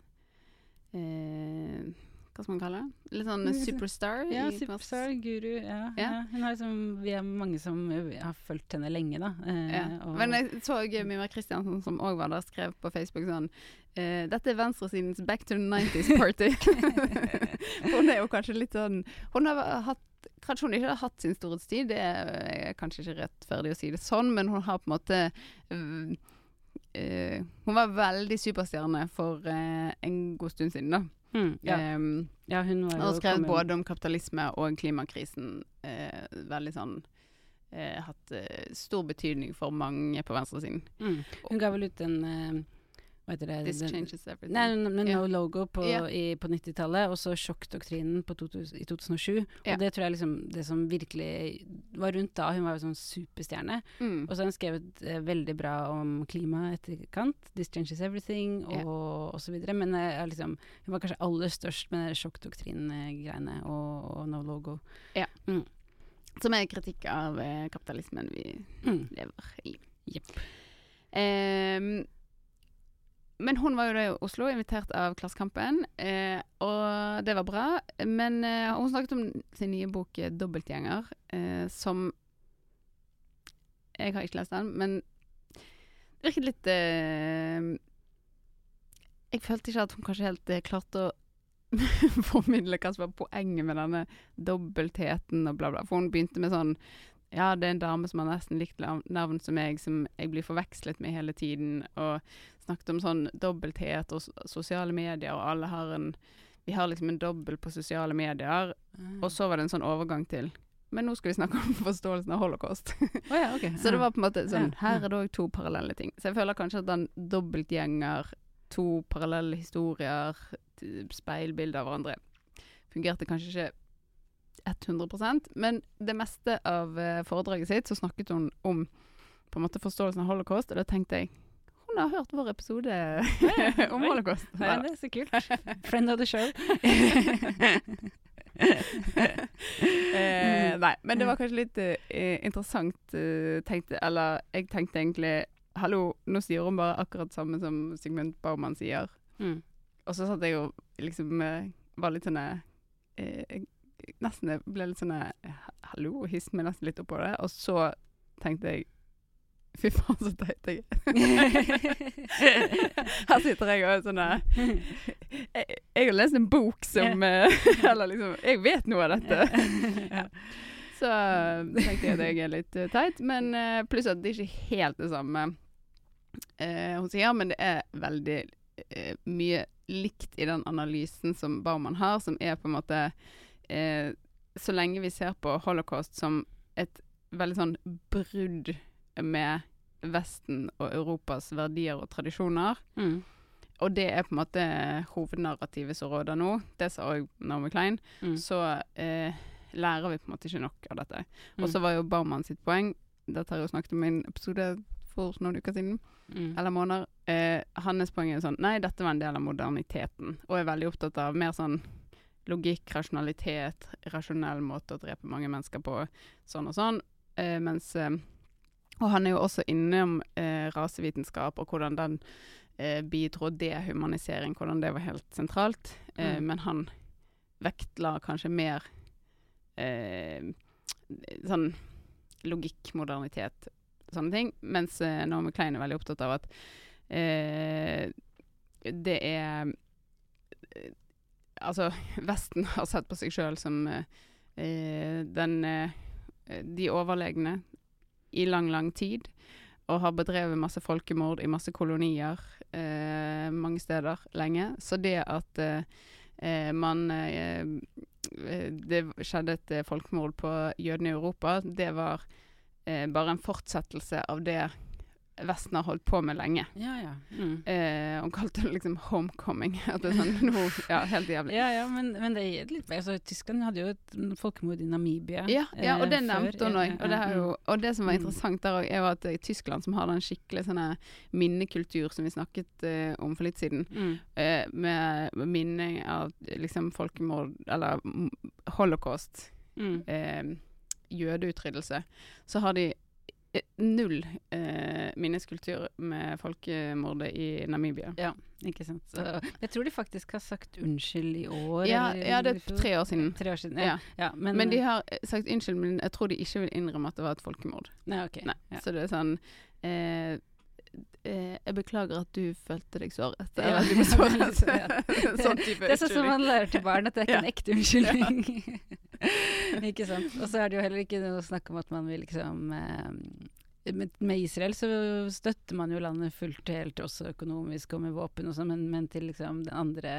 eh, hva skal man kalle det? Litt sånn superstar. Ja, superstar, guru, ja. ja. ja. Hun har liksom, vi er mange som har fulgt henne lenge, da. Eh, ja. Men jeg så Mimar Kristiansen, som også var der, skrev på Facebook sånn, eh, dette er venstresidens back to the nineties party. Hun er jo kanskje litt sånn, hun har hatt, kanskje hun ikke har hatt sin storhetstid, det er kanskje ikke rettferdig å si det sånn, men hun har på en måte, uh, uh, hun var veldig superstjerne for uh, en god stund siden da. Mm, ja. Um, ja, hun var og skrevet både om kapitalisme og klimakrisen eh, veldig sånn eh, hatt eh, stor betydning for mange på venstresiden. Mm. Hun ga vel ut en uh, hva heter det? This den, changes everything. Nei, no, no, yeah. no logo på, yeah. i, på nittitallet, og så sjokkdoktrinen på to tusen, i to tusen og sju. Yeah. Og det tror jeg liksom det som virkelig var rundt da. Hun var jo sånn superstjerne. Mm. Og så har hun skrevet eh, veldig bra om klima etterkant. This changes everything, og, yeah. og så videre. Men eh, liksom, hun var kanskje aller størst med sjokkdoktrinen-greiene og, og no logo. Ja. Mm. Som er kritikk av eh, kapitalismen vi mm. lever i. Yep. Um, Men hun var jo da i Oslo, invitert av Klassekampen, eh, og det var bra. Men eh, hun snakket om sin nye bok Dobbeltgjenger, eh, som jeg har ikke lest den, men virket litt eh, Jeg følte ikke at hun kanskje helt eh, klarte å formidle hva som var poenget med denne dobbeltheten og bla bla. For hun begynte med sånn ja, det er en dame som har nesten likt navn som meg, som jeg blir forvekslet med hele tiden, og snakket om sånn dobbelthet og sosiale medier, og alle har en vi har liksom en dobbel på sosiale medier, mm. og så var det en sånn overgang til men nå skal vi snakke om forståelsen av holocaust. Oh, ja, okay. Så det var på en måte sånn, ja. her er det også to parallelle ting. Så jeg føler kanskje at den dobbeltgjenger, to parallelle historier, speilbilder av hverandre, fungerte kanskje ikke hundre prosent, men det meste av uh, foredraget sitt så snakket hun om på en måte forståelsen av holocaust, og da tenkte jeg hun har hørt vår episode om holocaust. Ja, det er så kult. Friend of the show. eh, nei, men det var kanskje litt uh, interessant uh, tenkte, eller jeg tenkte egentlig hallo, nå sier hun bare akkurat samme som Sigmund Baumann sier. Mm. Og så satt jeg og liksom uh, var litt sånn uh, nesten jeg ble litt sånn hallo, og hisset meg nesten litt opp på det, og så tenkte jeg fy faen, så teit jeg her sitter jeg og er sånn jeg, jeg har lest en bok som eller liksom, jeg vet noe av dette ja. Så tenkte jeg at jeg er litt uh, teit, men uh, pluss at det er ikke helt det samme uh, hun sier, men det er veldig uh, mye likt i den analysen som Baumann har, som er på en måte Eh, så lenge vi ser på holocaust som et veldig sånn brudd med Vesten og Europas verdier og tradisjoner, mm. og det er på en måte hovednarrativet som råder nå, det sa også Naomi Klein, mm. så eh, lærer vi på en måte ikke nok av dette. Mm. Og så var jo Baumann sitt poeng, dette har jeg jo snakket om i en episode for noen uker siden, mm. eller måneder, eh, hans poeng er sånn, nei, dette var en del av moderniteten, og er veldig opptatt av mer sånn logikk, rasjonalitet, rasjonell måte å drepe mange mennesker på, sånn og sånn. Eh, mens, eh, og han er jo også innom eh, rasevitenskap, og hvordan den eh, bidro dehumanisering, hvordan det var helt sentralt. Eh, mm. Men han vektla kanskje mer eh, sånn logikk, modernitet, sånne ting. Mens eh, Naomi Klein er veldig opptatt av at eh, det er altså, Vesten har sett på seg selv som eh, den, eh, de overlegne i lang, lang tid, og har bedrevet masse folkemord i masse kolonier eh, mange steder lenge. Så det at eh, man eh, det skjedde et folkemord på jødene i Europa, det var eh, bare en fortsettelse av det Vesten har holdt på med lenge. Ja, ja. Mm. Eh, og kalte det liksom homecoming. At det er sånn, no, ja, helt jævlig. Ja, ja, men, men det er litt altså, Tyskland hadde jo et folkemord i Namibia. Ja, ja og det nevnte hun også. Og det, ja, jo, og det som var interessant der også, er jo at det er Tyskland som har den skikkelig sånne minnekultur som vi snakket eh, om for litt siden. Mm. Eh, med, med minne av liksom folkemord, eller holocaust, mm. eh, jødeutryddelse. Så har de null eh, minneskultur med folkemordet i Namibia. Ja, ikke sant. Så, jeg tror de faktisk har sagt unnskyld i år. Ja, eller, ja det er tre år siden. Tre år siden, ja. ja. ja men, men de har sagt unnskyld, men jeg tror de ikke vil innrømme at det var et folkemord. Nei, ok. Nei. Ja. Så det er sånn eh, eh, jeg beklager at du følte deg såret. Eller at du ble såret. Sånn type det er sånn som man lærer til barn, at det er ikke ja. en ekte unnskyldning. Ikke sant. Og så er det jo heller ikke noe snakk om at man vil liksom eh, med, med Israel så støtter man jo landet fullt helt, også økonomisk og med våpen og sånn, men, men til liksom den andre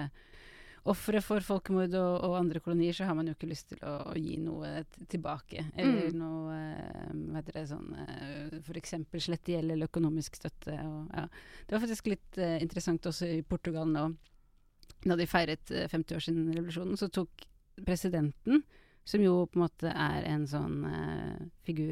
offere for folkemord og, og andre kolonier, så har man jo ikke lyst til å, å gi noe t- tilbake. Eller mm. noe, eh, hva heter det, sånn, eh, for eksempel slettgjeld eller økonomisk støtte. Og, ja. Det var faktisk litt eh, interessant også i Portugal nå, da de feiret eh, femti år siden revolusjonen, så tok presidenten, som jo på en måte er en sånn eh, figur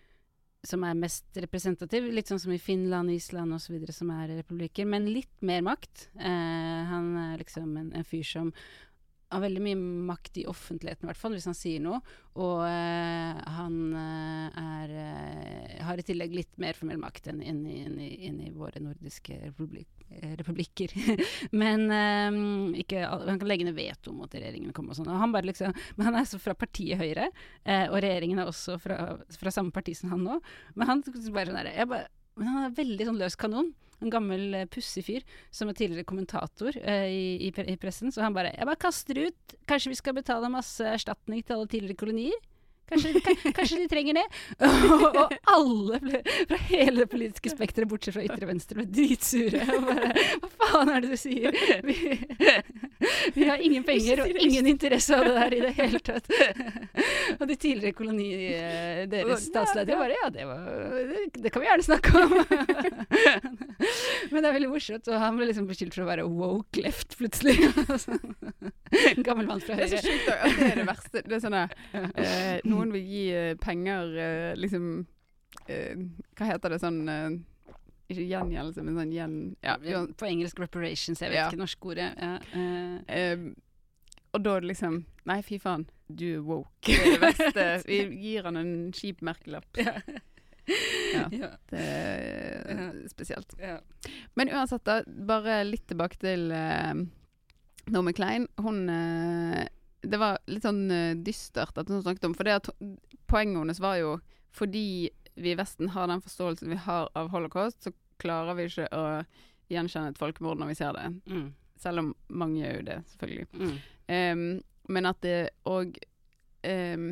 som er mest representativ, litt sånn som i Finland, Island og så videre, som er republikker, men litt mer makt. Eh, han er liksom en, en fyr som har veldig mye makt i offentligheten, i hvert fall, hvis han sier noe, og eh, han eh, er, eh, har i tillegg litt mer formell makt enn, enn, i, enn, i, enn i våre nordiske republik, republikker. men eh, ikke, han kan legge ned veto mot regjeringen komme og sånn, og han bare liksom, men han er så fra partiet Høyre, eh, og regjeringen er også fra, fra samme parti som han nå, men han bare sånn der, jeg bare men han er veldig sånn løs kanon. En gammel uh, pussig fyr som er tidligere kommentator uh, i, i, pre- i pressen. Så han bare, jeg bare kaster ut, kanskje vi skal betale masse erstatning til alle tidligere kolonier? Kanskje, ka, kanskje de trenger det? og, og alle ble, fra hele det politiske spektret, bortsett fra ytre venstre, ble dritsure. Og bare, hva faen er det du sier? Vi, vi har ingen penger og ingen interesse av det der i det hele tatt. og de tidligere koloni, deres statsledere bare, ja, det, var, det, det kan vi gjerne snakke om. Men det er veldig morsomt, og han ble liksom beskyldt for å være woke left plutselig. En gammel mann fra høyre. Det er så sjukt da, at det er det verste. Det er sånn at eh, noen vil gi eh, penger, eh, liksom, eh, hva heter det sånn, eh, ikke gjengjeldelse, men sånn gjen... Ja, ja, på engelsk reparations, jeg vet ja. ikke norsk ordet. Ja, uh. eh, og da er det liksom, nei fy faen, du er woke. Det er det verste. Vi gir han en kjip merkelapp. Ja. Ja, ja, det er spesielt. Ja. Men uansett da, bare litt tilbake til uh, Naomi Klein. Hun, uh, det var litt sånn uh, dystert at hun snakket om, for det at poenget hennes var jo, fordi vi i Vesten har den forståelsen vi har av holocaust, så klarer vi ikke å gjenkjenne et folkemord når vi ser det. Mm. Selv om mange gjør jo det, selvfølgelig. Mm. Um, men at det, og um,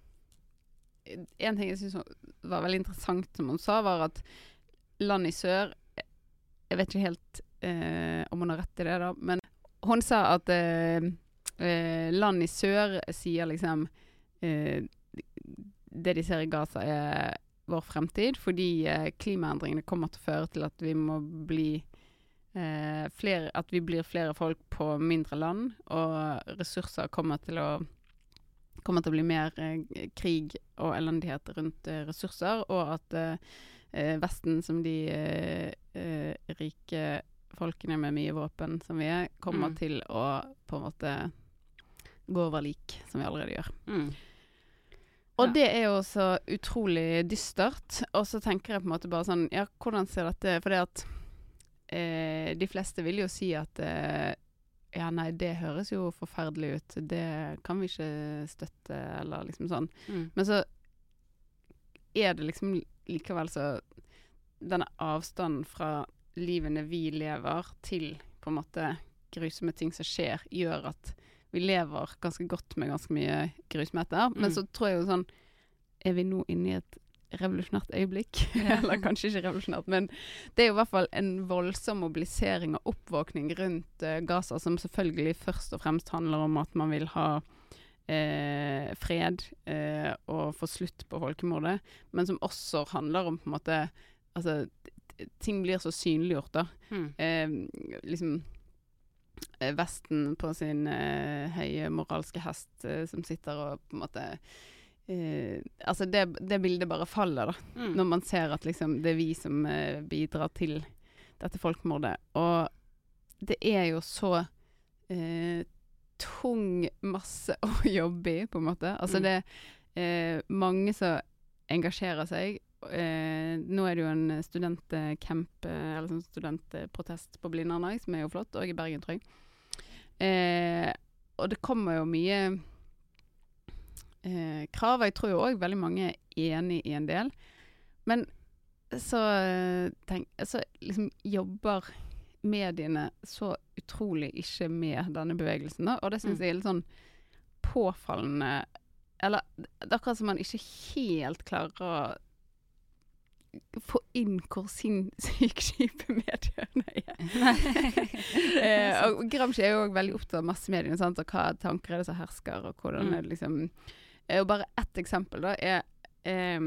en ting jeg synes var veldig interessant som hun sa, var at land i sør, jeg vet ikke helt eh, om hun har rett i det da, men hun sa at eh, land i sør sier liksom eh, det de ser i Gaza er vår fremtid, fordi eh, klimaendringene kommer til å føre til at vi må bli eh, flere, at vi blir flere folk på mindre land, og ressurser kommer til å kommer til å bli mer eh, krig og elendighet rundt eh, ressurser, og at eh, Vesten, som de eh, eh, rike folkene med mye våpen som vi er, kommer mm. til å på en måte gå over lik, som vi allerede gjør. Mm. Og ja. Det er jo så utrolig dystert, og så tenker jeg på en måte bare sånn, ja, hvordan ser dette, for det at eh, de fleste vil jo si at eh, ja, nei, det høres jo forferdelig ut. Det kan vi ikke støtte, eller liksom sånn. Mm. Men så er det liksom likevel så denne avstanden fra livene vi lever til på en måte grusomme ting som skjer, gjør at vi lever ganske godt med ganske mye grusomheter. Mm. Men så tror jeg jo sånn, er vi nå inne i et revolusjonært øyeblikk? Ja. Eller kanskje ikke revolusjonært, men det er jo i hvert fall en voldsom mobilisering og oppvåkning rundt uh, Gaza, som selvfølgelig først og fremst handler om at man vil ha eh, fred eh, og få slutt på folkemordet, men som også handler om på en måte, altså ting blir så synliggjort da. Mm. Eh, liksom Vesten på sin eh, høye moralske hest eh, som sitter og på en måte Uh, altså det, det bildet bare faller da, mm. når man ser at liksom, det er vi som uh, bidrar til dette folkemordet. Og det er jo så uh, tung masse å jobbe i, på en måte. Altså mm. det er uh, mange som engasjerer seg. Uh, nå er det jo en studentcamp, uh, eller sånn studentprotest på Blindern, som er jo flott, og i Bergen, tror jeg. Uh, og det kommer jo mye Eh, krav, jeg tror jo også veldig mange er enig i en del, men så, tenk, så liksom jobber mediene så utrolig ikke med denne bevegelsen da, og det synes mm. jeg er litt sånn påfallende, eller det er akkurat som man ikke helt klarer å få inn hvor sinnssykt kjipe mediene er. eh, og Gramsci er jo også veldig opptatt av massemediene, sant? Og hva tanker er det som hersker, og hvordan mm. er det liksom... Og bare ett eksempel da er eh,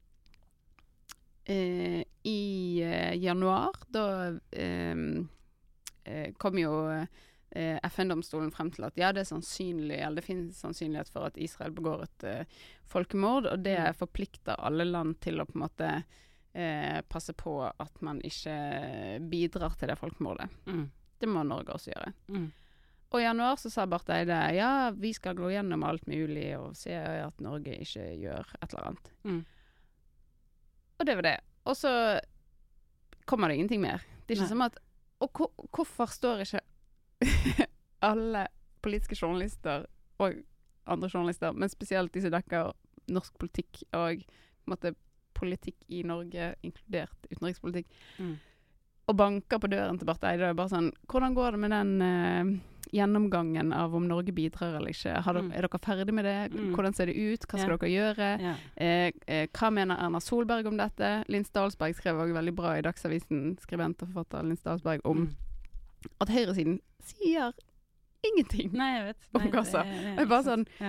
eh, i eh, januar da eh, eh, kom jo eh, F N-domstolen frem til at ja, det er sannsynlig, eller det finnes sannsynlighet for at Israel begår et eh, folkemord, og det mm. forplikter alle land til å på en måte eh, passe på at man ikke bidrar til det folkemordet. Mm. Det må Norge også gjøre. Mm. Og i januar så sa Barth Eide, ja, vi skal gå gjennom alt mulig og se at Norge ikke gjør et eller annet. Mm. Og det var det. Og så kommer det ingenting mer. Det er ikke Nei. Som at, og hvor, hvorfor står ikke alle politiske journalister og andre journalister, men spesielt de som dekker norsk politikk og på en måte politikk i Norge, inkludert utenrikspolitikk, Mm. og banker på døren til Barth Eide, og bare sånn, hvordan går det med den eh, gjennomgangen av om Norge bidrar eller ikke? Har dere, Mm. er dere ferdig med det? Mm. Hvordan ser det ut? Hva skal Ja. dere gjøre? Ja. Eh, eh, hva mener Erna Solberg om dette? Linn Stalsberg skrev også veldig bra i Dagsavisen, skribent og forfatter Linn Stalsberg, om Mm. at høyresiden sier ingenting Nei, jeg vet. om Nei, Gaza. det- Det ja, er ikke bare sant. sånn, Ja.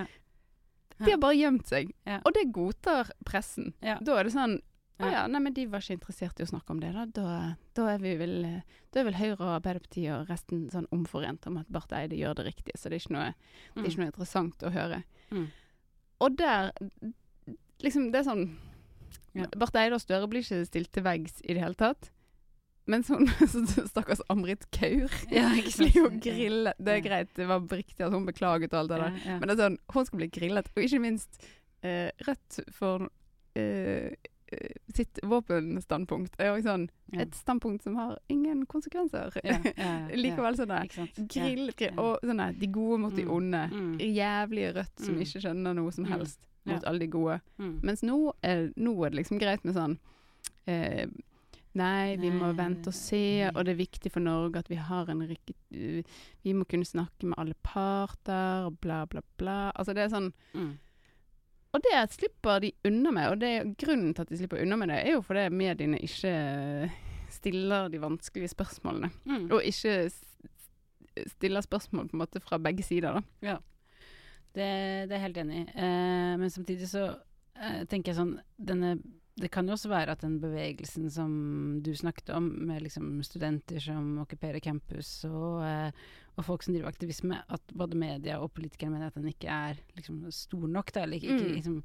de har bare gjemt seg. Ja. Og det godtar pressen. Ja. Da er det sånn, å Ja. ja, nei, men de var ikke interessert i å snakke om det da. Da, da er vi vel, eh, da er vel Høyre og Arbeiderpartiet og resten sånn omforent om at Barth Eide gjør det riktig, så det er ikke noe, det er ikke noe interessant å høre. Mm. Og der, liksom, det er sånn, Ja. Barth Eide og Støre blir ikke stilt til veggs i det hele tatt. Men sånn, så stakkars Amrit Kaur Ja, ikke sant. blir jo grillet. Det er Ja. greit, det var riktig at hun beklaget og alt det der. Ja, ja. Men det er sånn, hun skal bli grillet. Og ikke minst eh, Rødt for eh, eh, sitt våpenstandpunkt er jo sånn, Ja. et standpunkt som har ingen konsekvenser. Ja, ja, ja, Likevel sånn der, Ikke sant? grillet, grill, Ja. og sånn der, de gode mot de Mm. onde. Mm. Jævlige Rødt som Mm. ikke skjønner noe som Mm. helst Ja. mot alle de gode. Mm. Mens nå er, nå er det liksom greit med sånn eh, Nei, vi må Nei, vente og se, mm. og det er viktig for Norge at vi har en riktig uh, Vi må kunne snakke med alle parter, og bla, bla, bla. Altså det er sånn Mm. Og det slipper de unna med, og det, grunnen til at de slipper unna med det, er jo fordi mediene ikke stiller de vanskelige spørsmålene. Mm. Og ikke s- stiller spørsmål på en måte fra begge sider, da. Ja, det, det er jeg helt enig i. Eh, men samtidig så eh, tenker jeg sånn denne, det kan jo også være at den bevegelsen som du snakket om, med liksom studenter som okkuperer campus og, eh, og folk som driver aktivisme, at både media og politikere mener at den ikke er liksom stor nok. Da, eller ikke, ikke, Mm. liksom,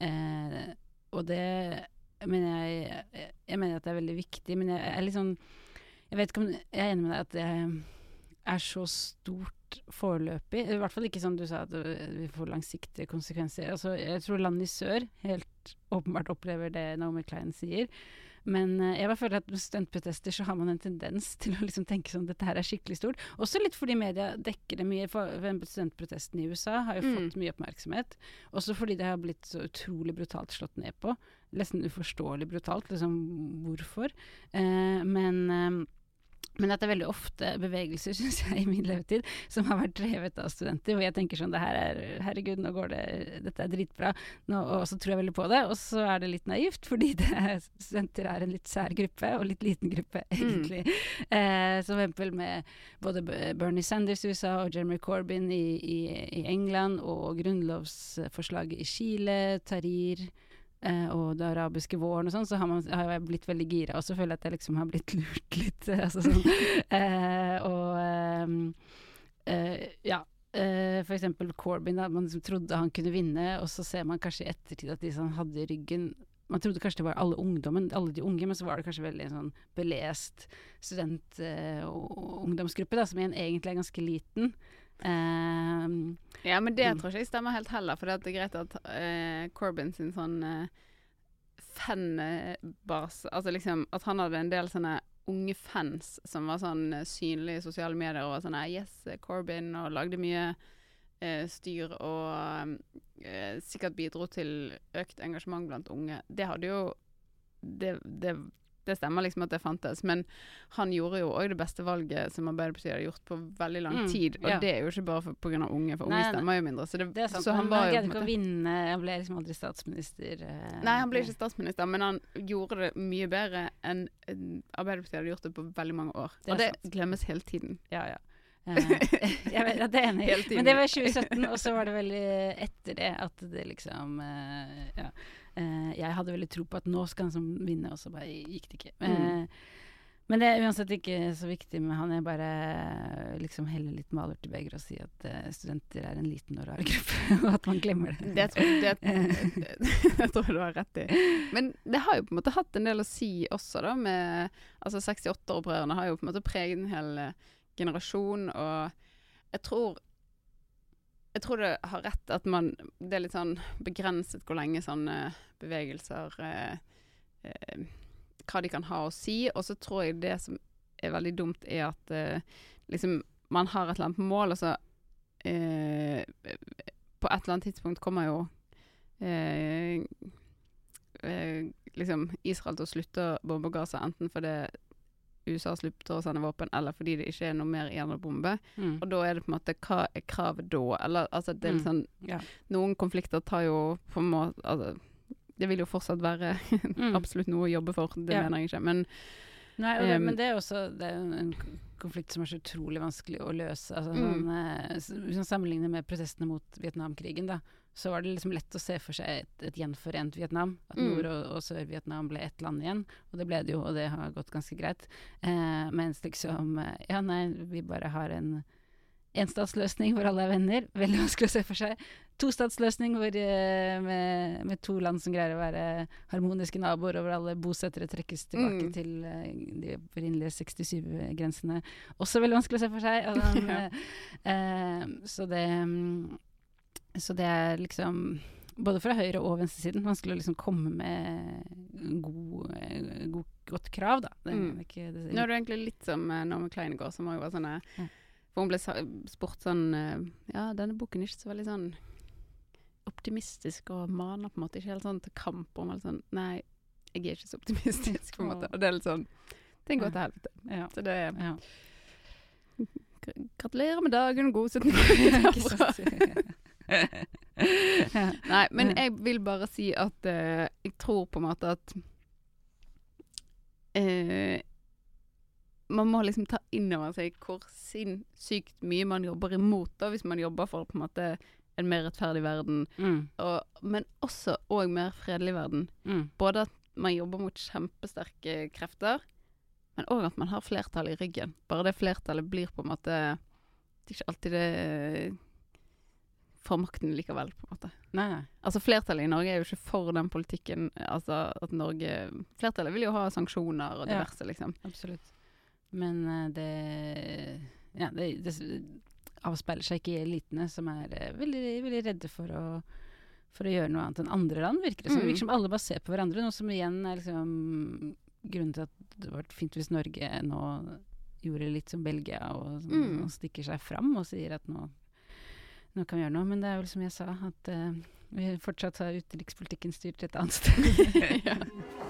eh, og det mener jeg, jeg Jeg mener at det er veldig viktig, men jeg er litt sånn Jeg vet ikke om jeg er enig med deg at det er så stort foreløpig. I hvert fall ikke som du sa, at øh, vi får langsiktige konsekvenser. Altså, jeg tror land i sør helt åpenbart opplever det Naomi Klein sier. Men øh, jeg bare føler at med studentprotester så har man en tendens til å liksom tenke sånn, dette her er skikkelig stort. Også litt fordi media dekker det mye. For for studentprotesten i U S A har jo Mm. fått mye oppmerksomhet. Også fordi det har blitt så utrolig brutalt slått ned på. Nesten uforståelig brutalt, liksom hvorfor. Eh, men eh, Men at det er veldig ofte bevegelser, synes jeg, i min levetid, som har vært drevet av studenter, hvor jeg tenker sånn, det her er, herregud, nå går det, dette er dritbra, nå, og så tror jeg veldig på det, og så er det litt naivt, fordi det er, studenter er en litt sær gruppe, og litt liten gruppe, egentlig. Mm. Eh, så for eksempel med både Bernie Sanders i U S A, og Jeremy Corbyn i, i, i England, og grunnlovsforslaget i Chile, Tahrir, Uh, og det arabiske våren og sånn, så har, man, har jeg blitt veldig gira, og så føler jeg at jeg liksom har blitt lurt litt. Altså sånn. uh, og um, uh, ja, uh, for eksempel Corbyn, da, man trodde han kunne vinne, og så ser man kanskje i ettertid at de som hadde i ryggen, man trodde kanskje det var alle ungdommen, alle de unge, men så var det kanskje veldig en sånn belest student- uh, og ungdomsgruppe, da, som igjen egentlig er ganske liten. Um, Ja, men det Mm. tror ikke jeg stemmer helt heller, for det er greit at uh, Corbyn sin sånn uh, fanbase, altså liksom at han hadde en del sånne unge fans som var sånn uh, synlige i sosiale medier og var sånn yes, Corbyn, og lagde mye uh, styr og uh, sikkert bidro til økt engasjement blant unge. Det hadde jo det, det Det stemmer liksom at det fantes, men han gjorde jo også det beste valget som Arbeiderpartiet har gjort på veldig lang Mm, tid, og ja. det er jo ikke bare for, på grunn av unge, for unge Nei, nei. stemmer jo mindre. Så, det, Det er sant, så han men var han jo greide på ikke en å måte, vinne, han ble liksom aldri statsminister. eh, Nei, han ble ikke statsminister, men han gjorde det mye bedre enn enn Arbeiderpartiet hadde gjort det på veldig mange år. Det er og det sant. glemmes hele tiden. Ja, ja. Eh, jeg vet at det er enig, Hele tiden. men det var tjue sytten, og så var det veldig etter det at det liksom eh, ja. Eh, jeg hadde veldig tro på at nå skal han som vinne, og så bare gikk det ikke. Mm. Eh, men det er uansett ikke så viktig med han. Jeg bare liksom heller litt maler til begge og sier at eh, studenter er en liten og rar gruppe, og at man glemmer det. Det tror jeg, det, det tror jeg du har rett i. Men det har jo på en måte hatt en del å si også, da, med altså sekstiåtte-opprørerne har jo på en måte preget en hel generasjon, og jeg tror jeg tror det har rett at man det er litt sånn begrenset hvor lenge sånne bevegelser eh, eh, hva de kan ha å si, og så tror jeg det som er veldig dumt er at eh, liksom man har et eller annet mål, og så eh, på et eller annet tidspunkt kommer jo eh, eh, liksom, Israel til å slutte å bombe Gaza, enten fordi U S A slutter å sende våpen, eller fordi det ikke er noe mer igjen å bombe. Mm. Og da er det på en måte, hva er kravet da? Eller, altså, det er litt sånn, Mm. Ja. noen konflikter tar jo på en måte, altså, det vil jo fortsatt være Mm. absolutt noe å jobbe for, det Ja. mener jeg ikke, men Nei, og det, Um, men det er også det er jo en k- konflikt som er så utrolig vanskelig å løse. Altså, Mm. sånn, eh, s- hvis man sammenligner med protestene mot Vietnamkrigen, da, så var det liksom lett å se for seg et, et gjenforent Vietnam. At Mm. Nord- og, og Sør-Vietnam ble ett land igjen. Og det ble det jo, og det har gått ganske greit. Eh, mens liksom eh, Ja, nei, vi bare har en enstatsløsning hvor alle er venner. Veldig vanskelig å se for seg. Tostatsløsning hvor, eh, med, med to land som greier å være harmoniske naboer, og hvor alle bosettere trekkes tilbake Mm. til eh, de opprinnelige sekstisju-grensene. Også veldig vanskelig å se for seg. Altså, Ja. eh, så det mm, Så det er liksom både fra høyre- og venstresiden vanskelig å liksom komme med god, eh, god, godt krav, da. Det, Mm. er ikke, det, nå er det egentlig litt som uh, Naomi Klein i går, som også var sånn, eh, Ja. for hun ble sa- spurt sånn, eh, ja, denne boken er ikke så veldig sånn optimistisk og maner på en måte, ikke helt sånn til kamp, om eller sånn, nei, jeg er ikke så optimistisk på en måte, og det er litt sånn, det går til helvete. ja. Så det er, Ja. gratulerer med dagen, god syttende Ikke sant? Ja. Nei, men jeg vil bare si at eh, jeg tror på en måte at eh, man må liksom ta inn over seg hvor sinnssykt mye man jobber imot da, hvis man jobber for på en måte en mer rettferdig verden, Mm. og, men også og mer fredelig verden. Mm. Både at man jobber mot kjempesterke krefter, men også at man har flertall i ryggen. Bare det flertallet blir på en måte, det er ikke alltid det får makten likevel, på en måte. Nei, nei. Altså flertallet i Norge er jo ikke for den politikken, altså at Norge, flertallet vil jo ha sanksjoner og Ja. diverse, liksom. Absolutt. Men eh, det Ja, det, det avspeiler seg ikke i elitene, som er eh, veldig, veldig redde for å for å gjøre noe annet enn andre land, virker det som. Mm. Det virker som alle bare ser på hverandre, noe som igjen er liksom grunnen til at det var fint hvis Norge nå gjorde litt som Belgia og, Mm. og stikker seg fram og sier at nå, nå kan vi gjøre noe. Men det er jo som jeg sa, at eh, vi fortsatt har utenrikspolitikken styrt et annet sted. Ja.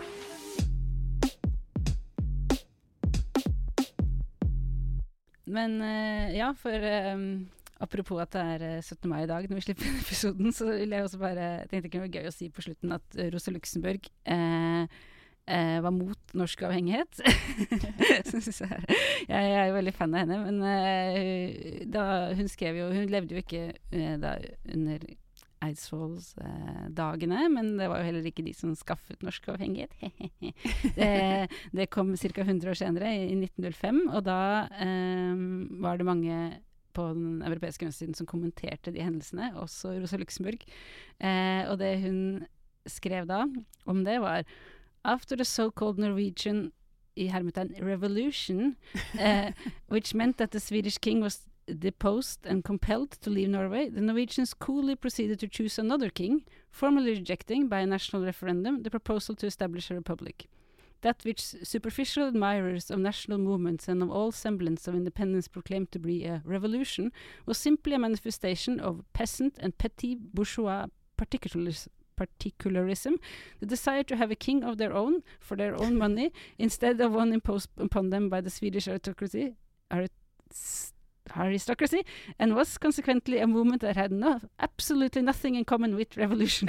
Men eh, ja, for eh, apropos at det er eh, syttende mai i dag når vi slipper denne episoden, så vil jeg også bare tenkte det kunne være gøy å si på slutten at eh, Rosa Luxemburg eh, eh, var mot norsk avhengighet. Synes jeg, jeg, jeg er jo veldig fan av henne, men eh, da hun skrev jo, hun levde jo ikke eh, da under Eidsvolls-dagene, eh, men det var jo heller ikke de som skaffet norsk avhengighet. det, det kom ca. hundre år senere, i, i nitten null fem, og da eh, var det mange på den europeiske venstresiden som kommenterte de hendelsene, også Rosa Luxemburg. Eh, og det hun skrev da om det var «After the so-called Norwegian i hermetegn revolution, uh, which meant that the Swedish king was deposed and compelled to leave Norway, the Norwegians coolly proceeded to choose another king, formally rejecting by a national referendum the proposal to establish a republic. That which superficial admirers of national movements and of all semblance of independence proclaimed to be a revolution was simply a manifestation of peasant and petty bourgeois particularism. particularism, the desire to have a king of their own for their own money instead of one imposed upon them by the Swedish aristocracy, aristocracy, and was consequently a movement that had no, absolutely nothing in common with revolution.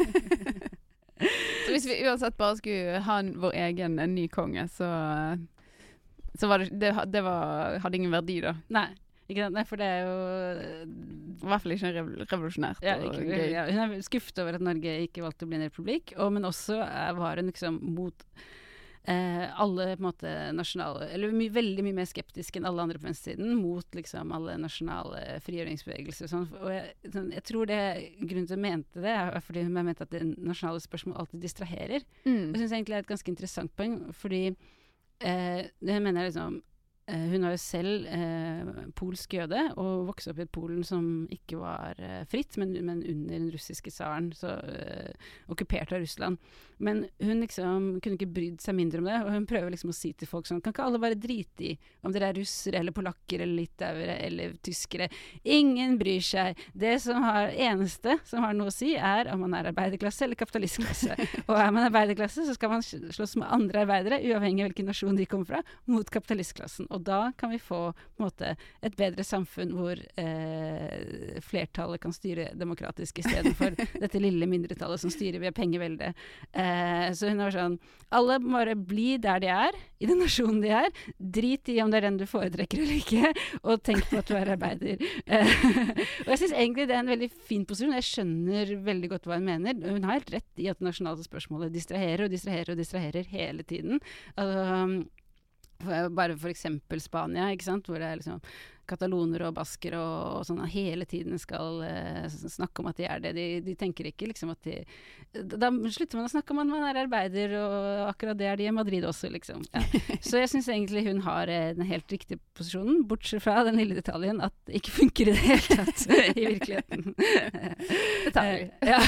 Så hvis vi uansett bare skulle ha en, vår egen en ny konge, så, så var det, det, det var, hadde ingen verdi da. Nei. Ikke sant? Nei, for det er jo I hvert fall ikke rev revolusjonært ja, og ikke, gøy. ja, hun er skuffet over at Norge ikke valgte å bli en republikk, og, men også er, var hun liksom mot eh, alle på en måte nasjonale, eller my, veldig mye mer skeptisk enn alle andre på venstresiden, mot liksom alle nasjonale frigjøringsbevegelser. Sånn. Og jeg, sånn, jeg tror det grunnen til at jeg mente det, er fordi hun mente at det nasjonale spørsmål alltid distraherer. Mm. Jeg synes egentlig det er et ganske interessant poeng, fordi eh, det mener jeg liksom eh, hun var jo selv eh, polsk jøde, og vokste opp i et Polen som ikke var eh, fritt, men, men under den russiske tsaren, så eh, okkupert av Russland. Men hun liksom kunne ikke brydd seg mindre om det, og hun prøver liksom å si til folk sånn, kan ikke alle bare drite i om dere er russere, eller polakker, eller litauere, eller tyskere? Ingen bryr seg. Det som har, eneste som har noe å si, er om man er arbeiderklasse eller kapitalistklasse. Og er man arbeiderklasse, så skal man slåss med andre arbeidere, uavhengig av hvilken nasjon de kommer fra, mot kapitalistklassen. Og da kan vi få på en måte, et bedre samfunn hvor eh, flertallet kan styre demokratisk i stedet for dette lille mindretallet som styrer ved pengevelde. Eh, så hun var sånn, alle må bare bli der de er, i den nasjonen de er, drit i om det er den du foretrekker eller ikke, og tenk på at du er arbeider. Eh, og jeg synes egentlig det er en veldig fin posisjon. Jeg skjønner veldig godt hva hun mener. Hun har helt rett i at det nasjonale spørsmålet distraherer og distraherer og distraherer hele tiden. Altså, bare for eksempel Spania, ikke sant, hvor det er liksom kataloner og basker og, og sånn hele tiden skal uh, snakke om at de er det. De, de tenker ikke liksom at de da slutter man å snakke om at man er arbeider, og akkurat det er de i Madrid også, liksom. Ja. Så jeg synes egentlig hun har uh, den helt riktige posisjonen, bortsett fra den lille detaljen at det ikke funker i det hele tatt i virkeligheten. Detalj. Uh, ja.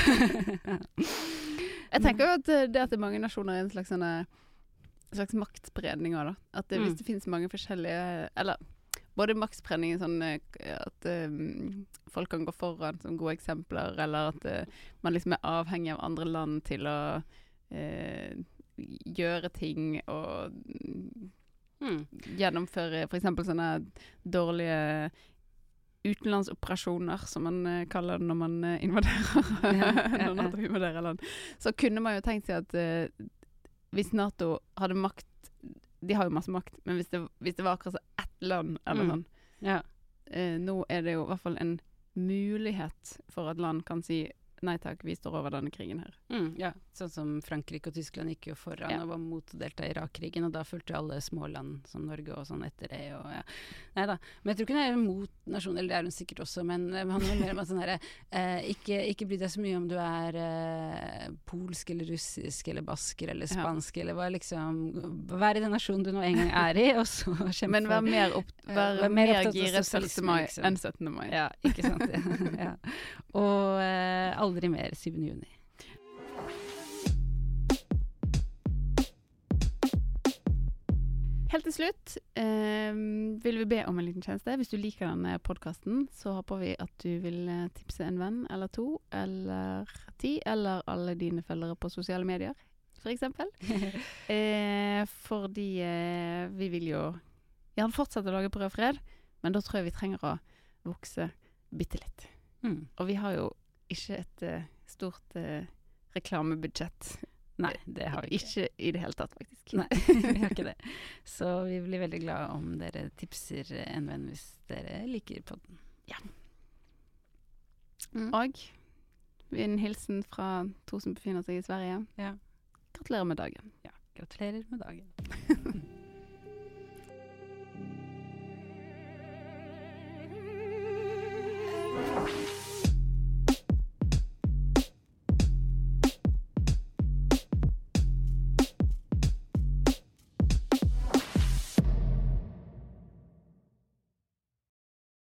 Jeg tenker jo at det at det er mange nasjoner er en slags sånne en slags maktspredning også, da. At det, hvis det finnes mange forskjellige, eller både maktspredning sånn at um, folk kan gå foran som gode eksempler, eller at uh, man liksom er avhengig av andre land til å uh, gjøre ting og mm. gjennomføre for eksempel sånne dårlige utenlandsoperasjoner, som man uh, kaller det når man uh, invaderer, ja, ja, ja. invaderer land. Så kunne man jo tenkt seg at uh, hvis NATO hadde makt, de har jo masse makt, men hvis det, hvis det var akkurat så ett land, eller mm. sånn, ja. eh, nå er det jo i hvert fall en mulighet for at land kan si nei takk, vi står over denne krigen her. Mm, ja, sånn som Frankrike og Tyskland gikk jo foran ja. og var mot å delta i Irak-krigen, og da fulgte jo alle småland som Norge og sånn etter det, og ja. Neida, men jeg tror ikke hun er mot nasjonen, eller det er hun sikkert også, men det handler mer om at sånn her, eh, ikke, ikke bry deg så mye om du er eh, polsk eller russisk eller basker eller spansk, ja. eller hva liksom, vær i den nasjonen du nå en gang er i, og så kjempe. Men vær mer, opp, vær ja, mer, mer giret første mai liksom. Enn syttende mai. Ja, ikke sant? Ja. ja. Og eh, aldri mer syvende juni. Helt til slutt eh, vil vi be om en liten tjeneste. Hvis du liker denne podcasten, så håper vi at du vil tipse en venn eller to, eller ti, eller alle dine følgere på sosiale medier, for eksempel. eh, fordi eh, vi vil jo gjerne fortsette å lage Brød og fred, men da tror jeg vi trenger å vokse bitte litt. Mm. Og vi har jo ikke et uh, stort uh, reklamebudsjett. Nei, det har vi ikke. Ikke i det hele tatt, faktisk. Nei, vi har ikke det. Så vi blir veldig glad om dere tipser en venn hvis dere liker podden. Ja. Mm. Og en hilsen fra to som befinner seg i Sverige. Ja. Gratulerer med dagen. Ja, gratulerer med dagen.